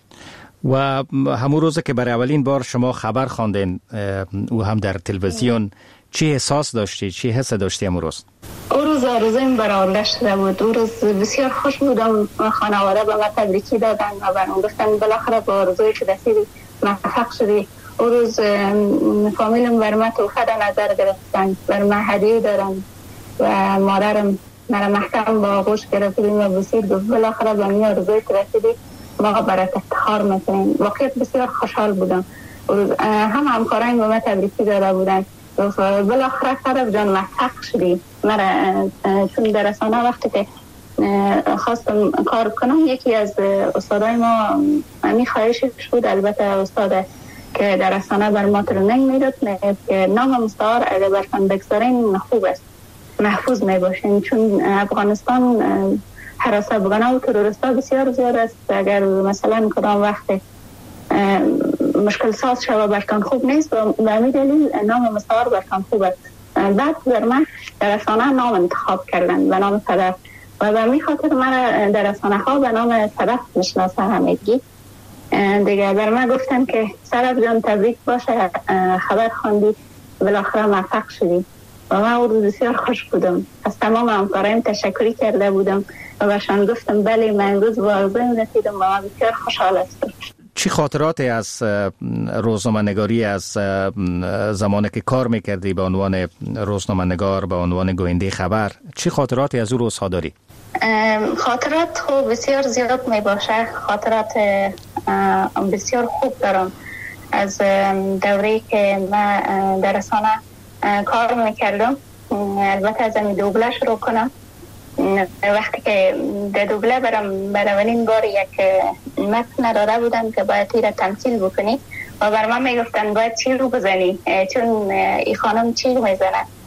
S20: و همون روز که برای اولین بار شما خبر خواندین او هم در تلویزیون، چی احساس داشتی؟ چی حس داشتی همون روز؟
S21: او روز آرزویم برآورده شده بود. او روز بسیار خوش بودم، خانواده به من تبریکی دادن و برام گفتن بالاخره با آرزوی که رسیدی موفق شدی. او روز فامیلم بر من تحفه در نظر گرفتن، بر من هدیه دارن و مادرم مرا محکم با آغوش گرفتیم و بسید گفت بالاخره به من آرزوی که رسیدی ما برات افتخار میکنیم. واقعا بسیار خوشحال بودم. هم همکارایم به من تبریکی داده بودن، بالاخره صدف جان موفق شدی. مرا چون در رسانه وقتی که خواستم کار کنم یکی از استادای ما همی خواهشش بود، البته استاد که در رسانه بر ما ترنینگ میداد که نام مستعار اگر برتان بگذارین خوب است، محفوظ می باشین، چون افغانستان حراس افغانا و تروریستا بسیار زیاد است. اگر مثلا کدام وقت مشکل ساز شود برتان خوب نیست و به همین دلیل نام مستعار برتان خوب است. بعد در من در رسانه نام انتخاب کردن به نام صدف و به همین خاطر من در رسانه ها به نام صدف میشناسه همگی دیگه. بر من گفتن که صدف جان تبریک باشه، خبر خواندی بالاخره موفق شدی و من او روز بسیار خوش بودم. از تمام همکارایم تشکری کرده بودم و برشان گفتم بله من امروز با آرزویم رسیدم و من بسیار خوشحال هستم.
S20: چی خاطراتی از روزنامه‌نگاری از زمانی که کار میکردی به عنوان روزنامه‌نگار، به عنوان گوینده خبر، چی خاطراتی از اون روزها داری؟
S21: خاطرات خوب بسیار زیاد می باشه. خاطرات بسیار خوب دارم از دوره‌ای که من در رسانه کار میکردم. البته از این دوبله شروع کنم. وقتی که در دوبله برم اولین بار یک متن داده بودن که باید تیر تمثیل بکنی و بر من میگفتن باید چیر رو بزنی، چون ای خانم چیر میزنه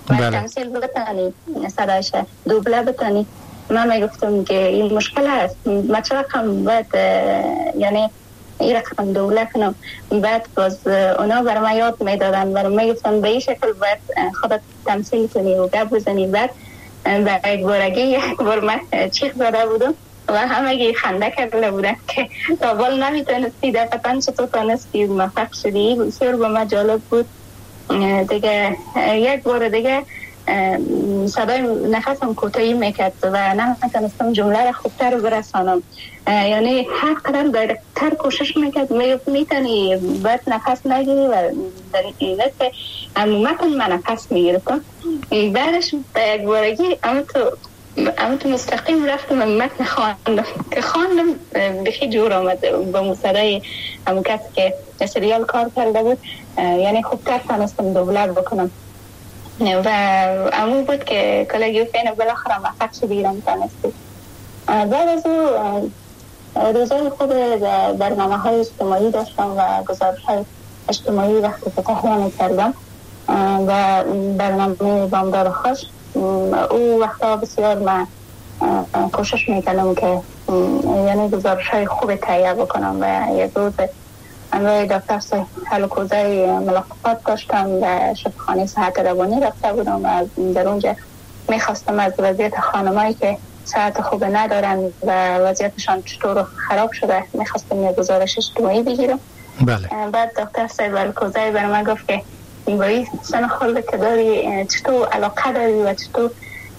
S21: و تمثیل بتانی صدایش دوبله بتانی. من میگفتم که این مشکل هست، من چه رقم باید یعنی این رقم دوبله کنم. بعد باز اونا برای من یاد میدادن، برای من میگفتن به این شکل باید خودت تمثیل کنی و گپ بزنی. بعد و یک بار من چیخ زده بودم و همه خنده کرده بودن که تا بال نمیتونستی دقیقا چطور تانستی موفق شدی. بسیار به من جالب بود. دیگه یک بار دیگه صدای نفسم کوتاهی میکرد و نمیتونستم جمله را خوبتر برسانم. یعنی هر قدر دایرکتر کوشش میکرد میتونی باید نفس نگیری و در این که عموما من نفس میگرفتم. بعدش به یک بارگی اما تو مستقیم رفتم متن خواندم که خواندم بخی جور آمد با موسیقی همون کسی که سریال کار کرده بود. یعنی خوبتر تانستم دوبله بکنم و امو بود که کلگی فین بالاخره موفق شدی ایران تانستی. بعد از او روزای خوب برنامه های اجتماعی داشتم و گزارش های اجتماعی وقتی که تهیه میکردم و برنامه بامدار خوش او وقتا بسیار من کوشش میکنم که یعنی گزارش های خوب تهیه بکنم. و یک روز امروی دکتر هلوکوزه ملاقات داشتم و شفاخانه صحت روانی رفته بودم و در اونجا میخواستم از وضعیت خانمایی که صحت خوب ندارن و وضعیتشان چطور خراب شده میخواستم یک گزارش اجتماعی بگیرم.
S20: بله.
S21: بعد دکتر هلوکوزه برای من گفت که با این سن خورده که داری چطور علاقه داری و چطور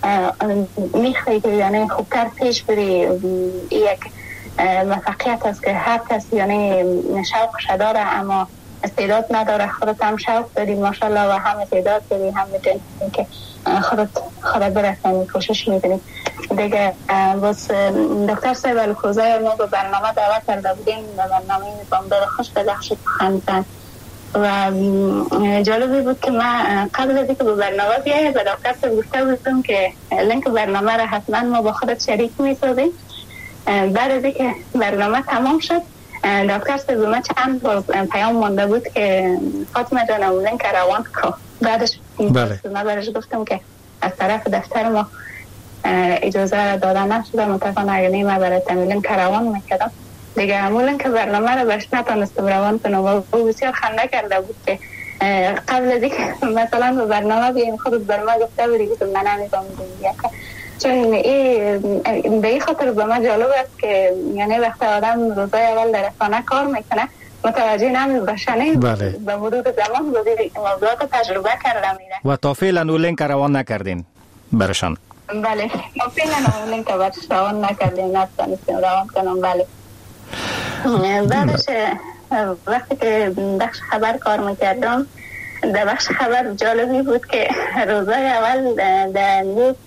S21: میخوایی که یعنی خوبتر پیش بری. یک موفقیت است که هر کسی یعنی شوقش داره اما استعداد نداره. خودت هم شوق داری ماشاءالله و هم استعداد داری، هم میتونی که خودت برسانی کوشش میکنی. دیگه باز دکتر هلوکوزه ما به برنامه دعوت کرده بودیم، به برنامه بامدار خوش به بخش خندن و جالبی بود که من قبل از اینکه به برنامه بیایم به دکتر گفته بودم که لینک برنامه را حتما ما با خودت شریک میسازیم. بعد از اینکه برنامه تمام شد دکتر به من چند بار پیام مانده بود که فاطمه جانم لینک روان کو. بعدش من برش گفتم که از طرف دفتر ما اجازه داده نشده، متاسفانه اگر نه من برای لینک روان میکردم. دیگه همون که برنامه رو برش نتانستم روان کنم و بسیار خنده کرده بود که قبل از اینکه مثلا به برنامه بیایم خودت بر ما گفته بودی که من نمیدونم دیگه. چون به این خاطر به من جالب است که یعنی وقتی آدم روزای اول در رسانه کار میکنه متوجه نمیشه.
S20: بله.
S21: به مرور زمان موضوعات تجربه کرده میره. و
S20: تا فعلا اون لینک روان نکردین برشان؟
S21: بله تا فعلا اون لینک برش روان نکردین، نتونستیم روان کنم. بله. بعدش وقتی که بخش خبر کار میکردم در بخش خبر جالبی بود که روزای اول در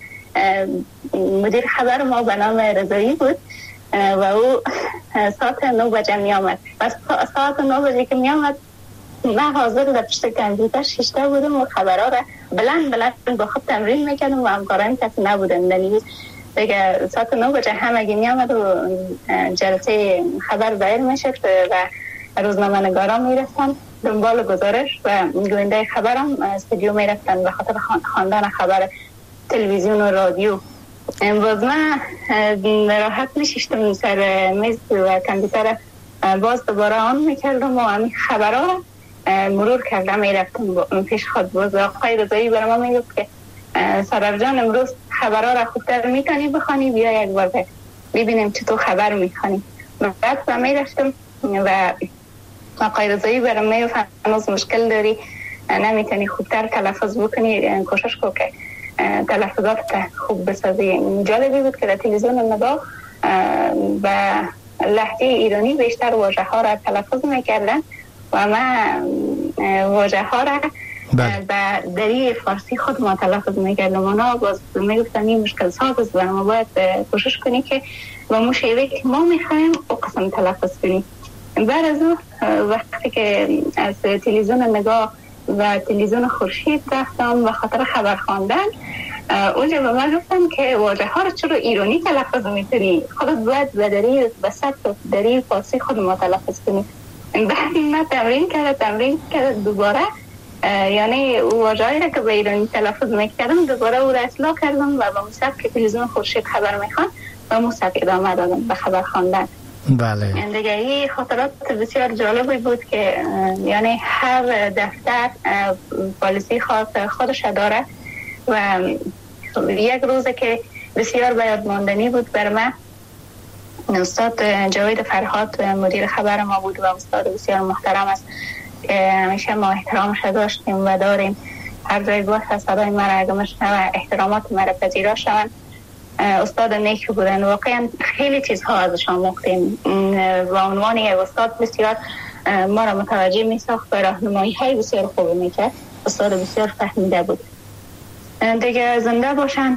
S21: مدیر خبر ما به نام رضایی بود و او ساعت 9 بجه می آمد. پس ساعت 9 بجه که می آمد من حاضر در پشت کامپیوتر شیشته بودم و خبرها را بلند با خود تمرین میکردم و همکاران کسی نبودن. دیگه ساعت 9 بجه همگی می آمد و جلسه خبر دایر میشد و روزنامه نگاران میرفتن دنبال گزارش و گوینده خبرم استودیو میرفتن به خاطر خواندن خبر تلویزیون و رادیو. باز من راحت میشیشتم سر میز و کامپیوتر باز دوباره آن میکردم و همین خبرها را مرور کردم میرفتم پیش خود. باز آقای رضایی برای ما میگفت که سرور جان امروز خبرها را خوبتر میتونی بخوانی، بیا یک بار ببینیم چطور خبر میخوانی. بعد میرفتم و آقای رضایی برای میگفت هنوز مشکل داری، نمیتونی خوبتر تلفظ بکنی، کوشش کن که تلفظات خوب بسازی. جالبی بود که در تلویزیون نگاه و لهجه ایرانی بیشتر واژه ها را تلفظ میکردن و من واژه ها را و دری فارسی خود ما تلفظ میکردم. اونا باز میگفتن این مشکل ساز است و ما باید کوشش کنی که با مشیوه که ما میخوایم او قسم تلفظ کنی. بعد از اون وقتی که از تلویزیون نگاه و تلویزیون خورشید رفتم و خاطر خبر خواندن اونجا به من گفتم که واژه ها رو چرا ایرانی تلفظ میکنی؟ خودت باید به سطح دری فارسی خود ما تلفظ کنی. بعد من تمرین کرد دوباره یعنی واژه‌ای را که به ایرانی تلفظ میکردم دوباره او را اصلاح کردم و به مصحف که تلویزیون خورشید خبر میخوان و مصحف ادامه دادم به خبر خواندن.
S20: بله.
S21: دیگه این خاطرات بسیار جالبی بود که یعنی هر دفتر پالیسی خاص خودش داره و یک روز که بسیار باید ماندنی بود بر من، استاد جاوید فرهاد مدیر خبر ما بود و استاد بسیار محترم است که همیشه ما احترامش داشتیم و داریم. هر جای باشه صدای مرا اگه مشنوه احترامات مرا پذیرا شوند. استاد نیکی بودن، واقعا خیلی چیزها ازشان مختیم و عنوان یک استاد بسیار ما را متوجه می ساخت و راهنمایی های بسیار خوب می کرد. استاد بسیار فهمیده بود. دیگه زنده باشن.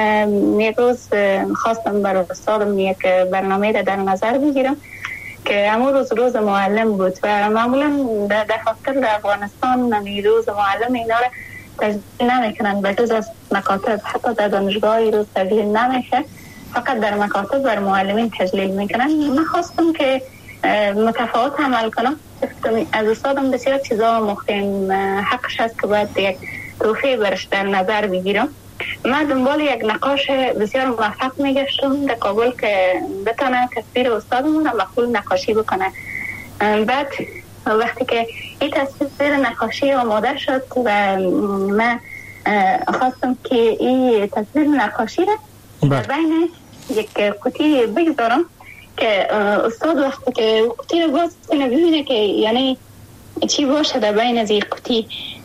S21: یک روز خواستم برای استادم یک برنامه را در نظر بگیرم که همون روز معلم بود و معمولا در دفاتر در افغانستان روز معلم اینا را تجلیل نمیکنن به جز از مکاتب، حتی در دانشگاه روز تجلیل نمیشه، فقط در مکاتب بر معلمین تجلیل میکنن. من خواستم که متفاوت عمل کنم. از استادم بسیار چیزا مختیم، حقش است که باید یک توفیق برش در نظر بگیرم. من دنبال یک نقاش بسیار موفق میگشتم در کابل که بتانه تصویر استادمون را مقبول نقاشی بکنه. بعد وقتی که این تصویر نقاشی آماده شد و من خواستم که این تصویر نقاشی را بین یک قوطی بگذارم که استاد وقتی که قوطی را باز کنه ببینه که یعنی چی باشه در بین از این قوطی،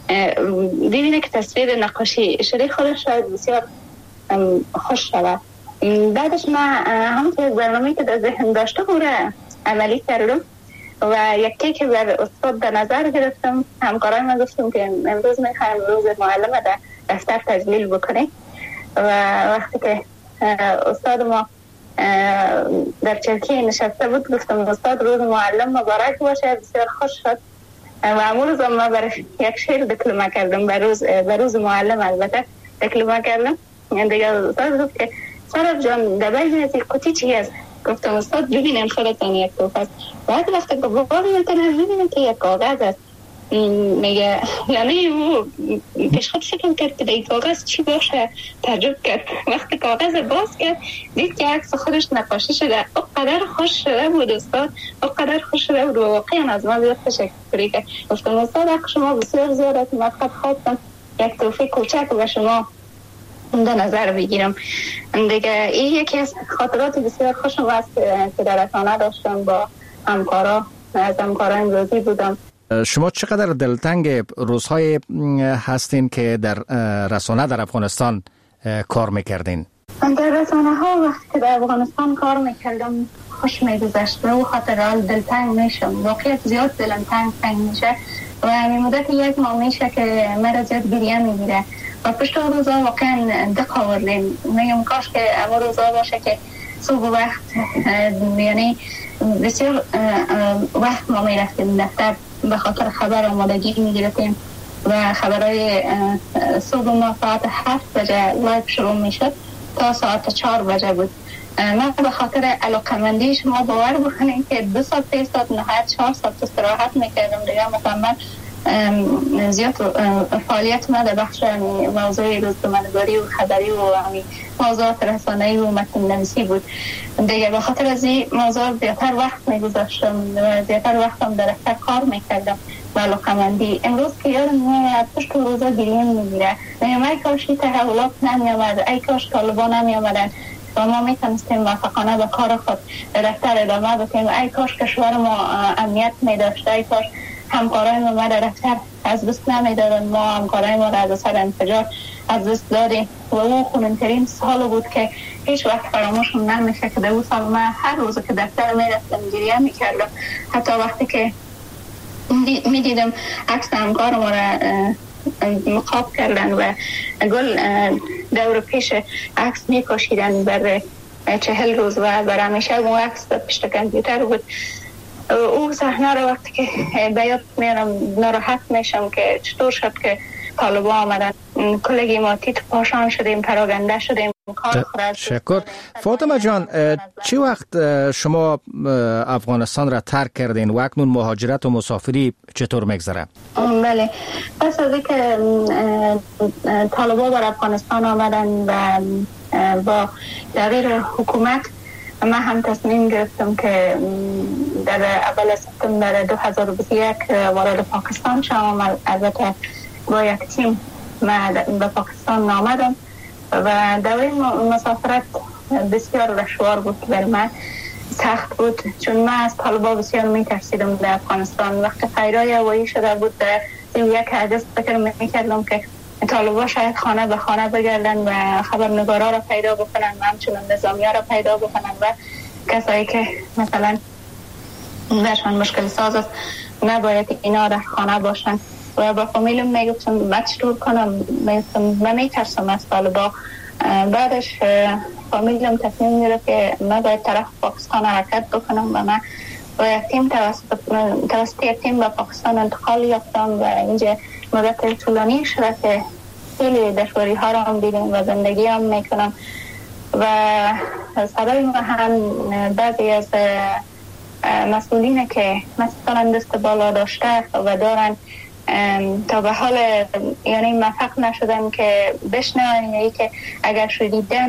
S21: ببینه که تصویر نقاشی شده خودش شاید بسیار خوش شود. بعدش من همون برنامه که در ذهن داشته بوده عملی کردم و یکی که بر استاد در نظر گرفتم. همکارای من گفتم که امروز میخوایم روز معلم در دفتر تجلیل بکنیم و وقتی که استاد ما در چرکی نشسته بود گفتم استاد روز معلم مبارک باشه. بسیار خوش شد و امروز روز ما برای یک شعر دکلمه کردم به روز معلم البته دکلمه کردم. دیگه استاد گفت که سارا جان در بین از این قوطی چی هست؟ گفتم استاد ببینم خودتان یک توف است. بعد وقتی که بابا میکنه ببینم که یک کاغذ است. میگه یعنی او پیش خود فکر کرد که این کاغذ چی باشه، تعجب کرد. وقتی کاغذ باز کرد دید که عکس خودش نقاشی شده. اونقدر خوش شده بود استاد، اونقدر خوش شده بود و واقعا از ما زیاد تشکری کرد. گفتم استاد حق شما بسیار زیاد است، من فقط خواستم یک توفیق کوچک به شما در نظر بگیرم. دیگه این یکی از خاطرات بسیار خوشم است که در رسانه داشتم با همکارا، از همکارایم راضی بودم.
S20: شما چقدر دلتنگ روزهای هستین که در رسانه در افغانستان کار میکردین؟
S21: در رسانه ها وقتی که در افغانستان کار میکردم خوش میگذشت و او خاطرات دلتنگ میشم. واقعیت زیاد دلم تنگ میشه و همین مدت یک ماه میشه که مرا زیاد گریه میگیره و پشت روزا واقعا دق آوردیم. میگم کاش که اما روزا باشه که صبح وقت یعنی بسیار وقت ما میرفتیم دفتر به خاطر خبر آمادگی میگرفتیم و خبرهای صبح ما ساعت 7 بجه لایو شروع میشد تا ساعت 4 بجه بود. من به خاطر علاقمندی شما باور بکنید که 2 ساعت 3 ساعت نهایت 4 ساعت استراحت میکردم دیگه مکمل زیاد فعالیت ما در بخش موضوع روزنامه‌نگاری و خبری و موضوعات رسانه‌ای و متن نویسی بود. دیگه به خاطر از این موضوع زیادتر وقت میگذاشتم و زیادتر وقتم در دفتر کار میکردم و علاقمندی. امروز که یادم میاد پشت روزا گریه میگیره. میگم ای کاش این تحولات نمیامد، ای کاش طالبان نمیامدن و ما میتونستیم موفقانه به کار خود در دفتر ادامه بدیم. ای کاش کشور ما امنیت میداشت، ای کاش همکارای ما در دفتر از دست نمیدادن. ما همکارای ما از اثر انفجار از دست دادیم و او خونن‌ترین سال بود که هیچ وقت فراموشم نمیشه که در اون سال من هر روز که دفتر میرفتم گریه میکردم. حتی وقتی که میدیدم عکس همکار ما را مقاب کردن و گل دور پیش عکس میکشیدن بر 40 روز و بر همیشه اون عکس پشت کامپیوتر بود. او صحنه رو وقتی که به یاد میارم ناراحت میشم که چطور شد که طالبان آمدن کلگی ما تیت پاشان شدیم، پراگنده شدیم.
S20: تشکر. فاطمه جان، چی وقت شما افغانستان را ترک کردین و اکنون مهاجرت و مسافری چطور میگذره؟
S21: بله، پس از اینکه طالبان بر افغانستان آمدن و با تغییر حکومت، من هم تصمیم گرفتم که در اول سپتامبر 2021 وارد پاکستان شدم. البته با یک تیم من به پاکستان آمدم و دوره مسافرت بسیار دشوار بود برای من، سخت بود، چون من از طالبان بسیار میترسیدم در افغانستان. وقتی پیرای هوایی شده بود در 31 اگست فکر میکردم که طالبان شاید خانه به خانه بگردن و خبرنگارا را پیدا بکنن و همچنین نظامی‌ها را پیدا بکنن و کسایی که مثلا برشان مشکل ساز است نباید اینا در خانه باشن. و با فامیلم میگفتم من چطور کنم، من میترسم از طالبان. بعدش فامیلم تصمیم گرفت که من باید طرف پاکستان حرکت بکنم و من با یک تیم توسط یک تیم به پاکستان انتقال یافتم و اینجا مدت طولانی شده که خیلی دشواری ها را هم دیدم و زندگی هم میکنم و صدای ما هم بعضی از مسئولین که مثلا دست بالا داشته و دارن تا به حال یعنی موفق نشدن که بشنون، یعنی که اگر شدیدن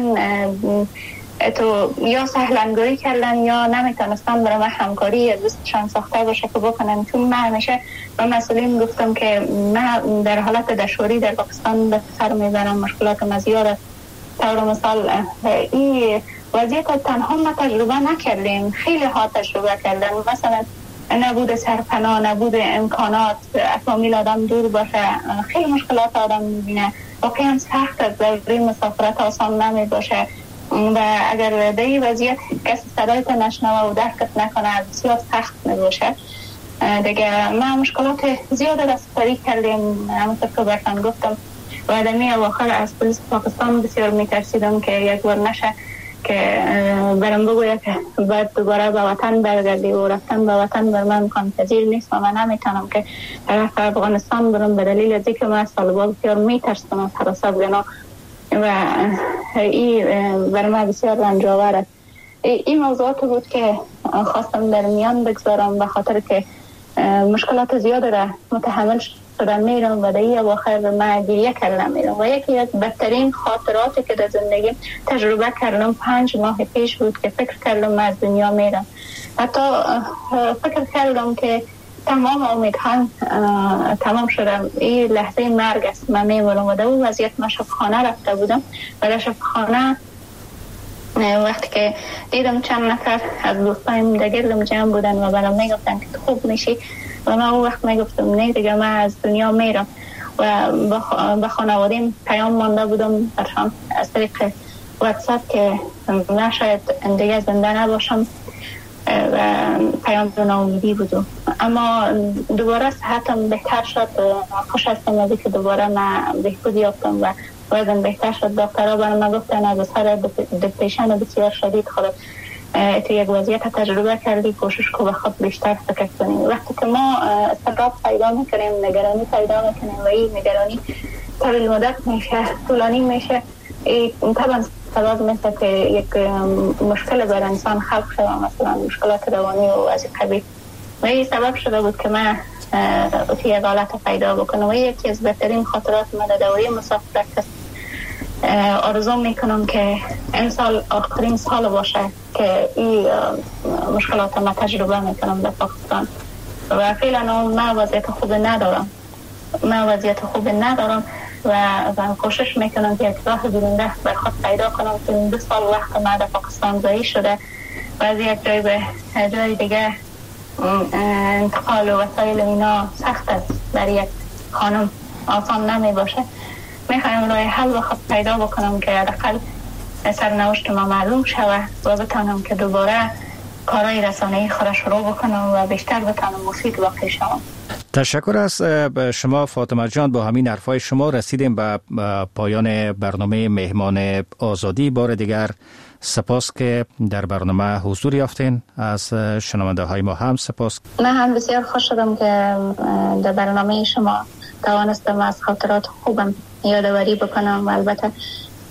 S21: تو یا سهلنگاری کردن یا نمیتونستن برای من همکاری دوستشان ساخته باشه که بکنن. چون من همیشه به مسئولین گفتم که من در حالت دشواری در پاکستان به سر میبرم، مشکلات مزیار. طور مثال این وضعیت تنها ما تجربه نکردیم، خیلی ها تجربه کردن، مثلا نبود سرپناه، نبود امکانات، فامیل آدم دور باشه، خیلی مشکلات آدم میبینه. واقعا سخت از دوره مسافرت آسان نمی باشه و اگر در این وضعیت کسی صدایت نشنوه و درکت نکنه بسیار سخت می باشه. دیگه ما مشکلات زیاد رسپاری کردیم، همونطور که برتن گفتم و دمی اواخر از پلیس پاکستان بسیار میترسیدم که یک بار نشه که برم بگوید که باید دوباره به وطن برگردی و رفتن به وطن بر من امکان پذیر نیست و من نمیتونم که طرف افغانستان برم به دلیل از اینکه من از طالبان بسیار میترسم از حراس افغانا و این بر من بسیار رنجاور است. این موضوعات بود که خواستم در میان بگذارم به خاطر که مشکلات زیاد را متحمل شدن میرم و در این اواخر من گریه کردم میرم و یکی از بدترین خاطراتی که در زندگی تجربه کردم 5 ماه پیش بود که فکر کردم من از دنیا میرم. حتی فکر کردم که تمام امیدهام تمام شدم، این لحظه مرگ است، من میمونم. و در اون وضعیت من شفاخانه رفته بودم و در شفاخانه وقتی که دیدم چند نفر از دوستایم در گردم جمع بودن و برام میگفتن که خوب میشی و من اون وقت میگفتم نه دیگه من از دنیا میرم و به خانوادیم پیام مانده بودم برشان از طریق واتساپ که من شاید دیگه زنده نباشم و پیام ناامیدی بودم. اما دوباره صحتم بهتر شد، خوش هستم از که دوباره من بهبودی یافتم و وزن بهتر شد. دکترها برای من گفتن از اثر دپریشن بسیار شدید خودت تو یک وضعیت تجربه کردی، کوشش کو به خود بیشتر فکر کنیم. وقتی که ما استراب پیدا میکنیم، نگرانی پیدا میکنیم و این نگرانی طویل مدت میشه، طولانی میشه، طبعا سبب میشه که یک مشکل بر انسان خلق شده، مثلا مشکلات روانی و از قبیل. و این سبب شده بود که من توی یک حالت پیدا بکنم و یکی از بهترین خاطرات من در دوره مسافرت است. آرزو میکنم که این سال آخرین سال باشه که این مشکلات ما تجربه میکنم در پاکستان و فعلا من وضعیت خوب ندارم و کوشش میکنم که یک راه برنده بر خود پیدا کنم که 2 سال وقت ما در پاکستان ضایع شده و از یک جای به جای دیگه انتقال و وسایل اینا سخت است، برای یک خانم آسان نمی باشه. میخوایم راه حل و خود پیدا بکنم که حداقل سرنوشت ما معلوم شود و بتانم که دوباره کارهای رسانه‌ای خود شروع بکنم و بیشتر بتانم مفید واقع شوم.
S20: تشکر از شما فاطمه جان. با همین حرفای شما رسیدیم به پایان برنامه مهمان آزادی. بار دیگر سپاس که در برنامه حضور یافتین. از شنونده های ما هم سپاس.
S21: من هم بسیار خوش شدم که در برنامه شما توانستم از خاطرات خوبم یادآوری بکنم و البته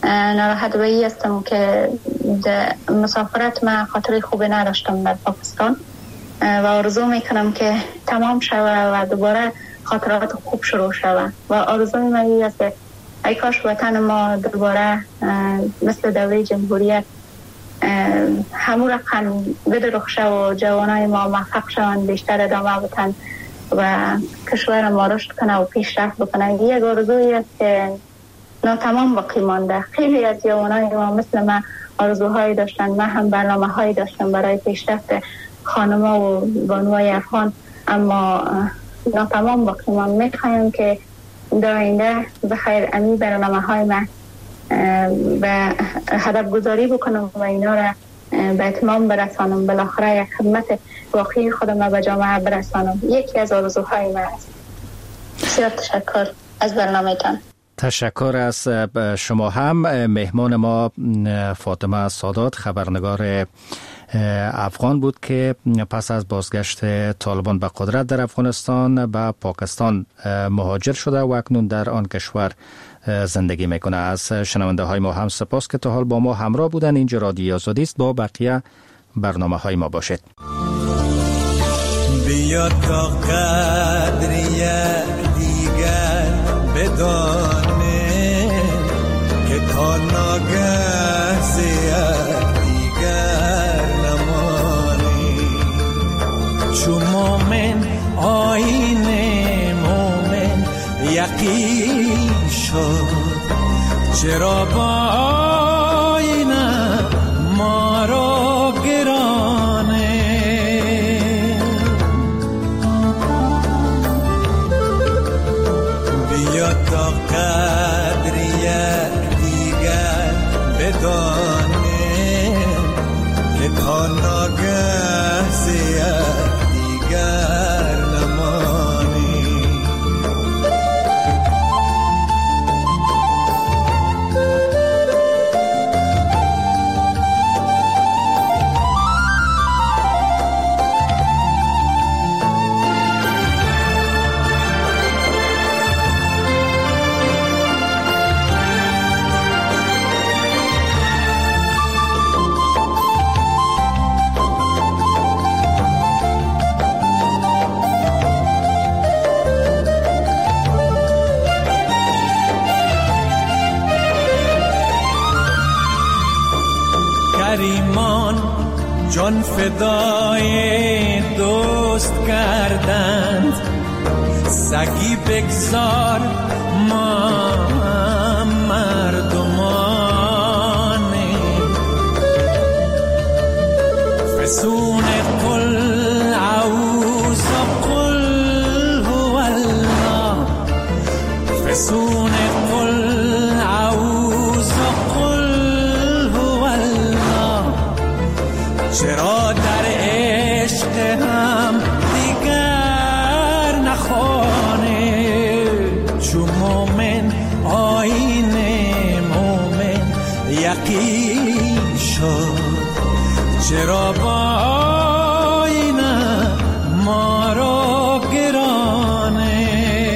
S21: ناراحت به این هستم که مسافرت من خاطر خوبی نداشتم در پاکستان و آرزو میکنم که تمام شوه و دوباره خاطرات خوب شروع شوه و آرزو من این است که ای کاش وطن ما دوباره مثل دوره جمهوریت همون رقم بدرخشه و جوانای ما موفق شوند، بیشتر ادامه بتن و کشور ما رشد کنه و پیشرفت بکنه. یک آرزویی است که ناتمام باقی مانده. خیلی از جوانای ما مثل من آرزوهایی داشتن، من هم برنامه هایی داشتم برای پیشرفت خانما و بانوهای افغان، اما ناتمام باقی مانده. میخوایم که در آینده بخیر امی برنامه های من به هدف گذاری بکنم و اینا را به اتمام برسانم، بالاخره یک خدمت واقعی خودم به جامعه برسانم. یکی از آرزوهای من است. بسیار تشکر از برنامه‌تان.
S20: تشکر از شما هم. مهمان ما فاطمه سادات، خبرنگار افغان بود که پس از بازگشت طالبان به قدرت در افغانستان به پاکستان مهاجر شده و اکنون در آن کشور زندگی میکنه. از شنونده های ما هم سپاس که تا حال با ما همراه بودن. اینجا رادیوی آزادی است. با بقیه برنامه های ما باشید.
S4: بیا تا قدری دیگر بدانه که تا ناگه زیاد دیگر نمانی. چو مومن آیین مومن یقین شد، چرا با آینه ما را گرانه. بیا تا قدری دیگر بدانه که تا ناگه زیاد دیگر نمانی. کریمان جان فدای دوست کردند، سگی بگذار ما مردمانیم. فسون قل اعوذ قل هو الله، فسون قل اعوذ قل هو الله. چرا در عشق هم دیگر نخوانه. چو مومن آیین مومن یقین شد، چرا با آینه ما را گرانه.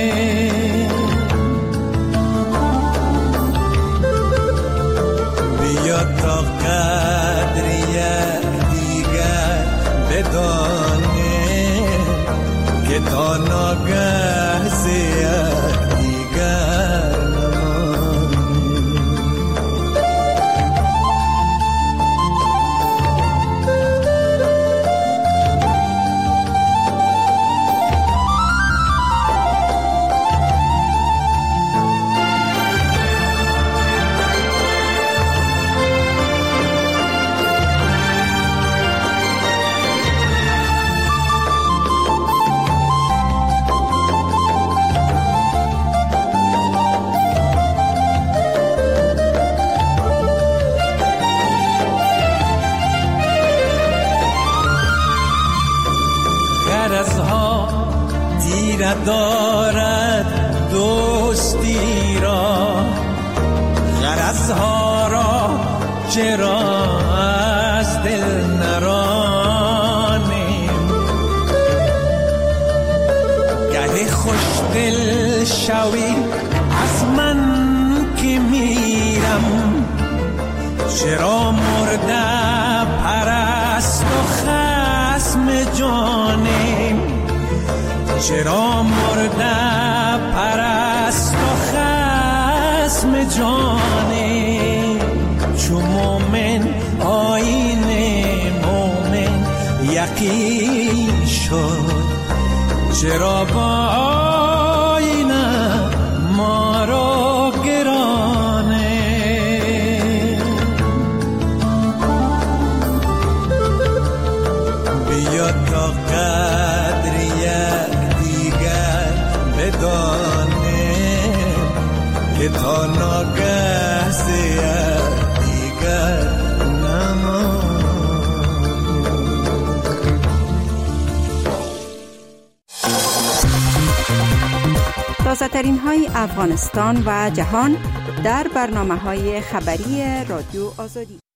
S4: بیا تا قدری دیگر بدانه که تا ناگه زیاد دیگر دارد دوستی را، غرضها را چرا از دل نرانیم. گه خوش دل شوی از من که میرم، چرا مرده پرست و خصم جانیم، چرا مرده پرست و خصم جانیم، چو مومن آیین مومن یقین شد، چرا با آینه ما را گرانه. بیا تا قدر یک دیگر بدانیم که تا ناگه ز یک دیگر نمانیم.
S19: تازه‌ترین های افغانستان و جهان در برنامه‌های خبری رادیو آزادی.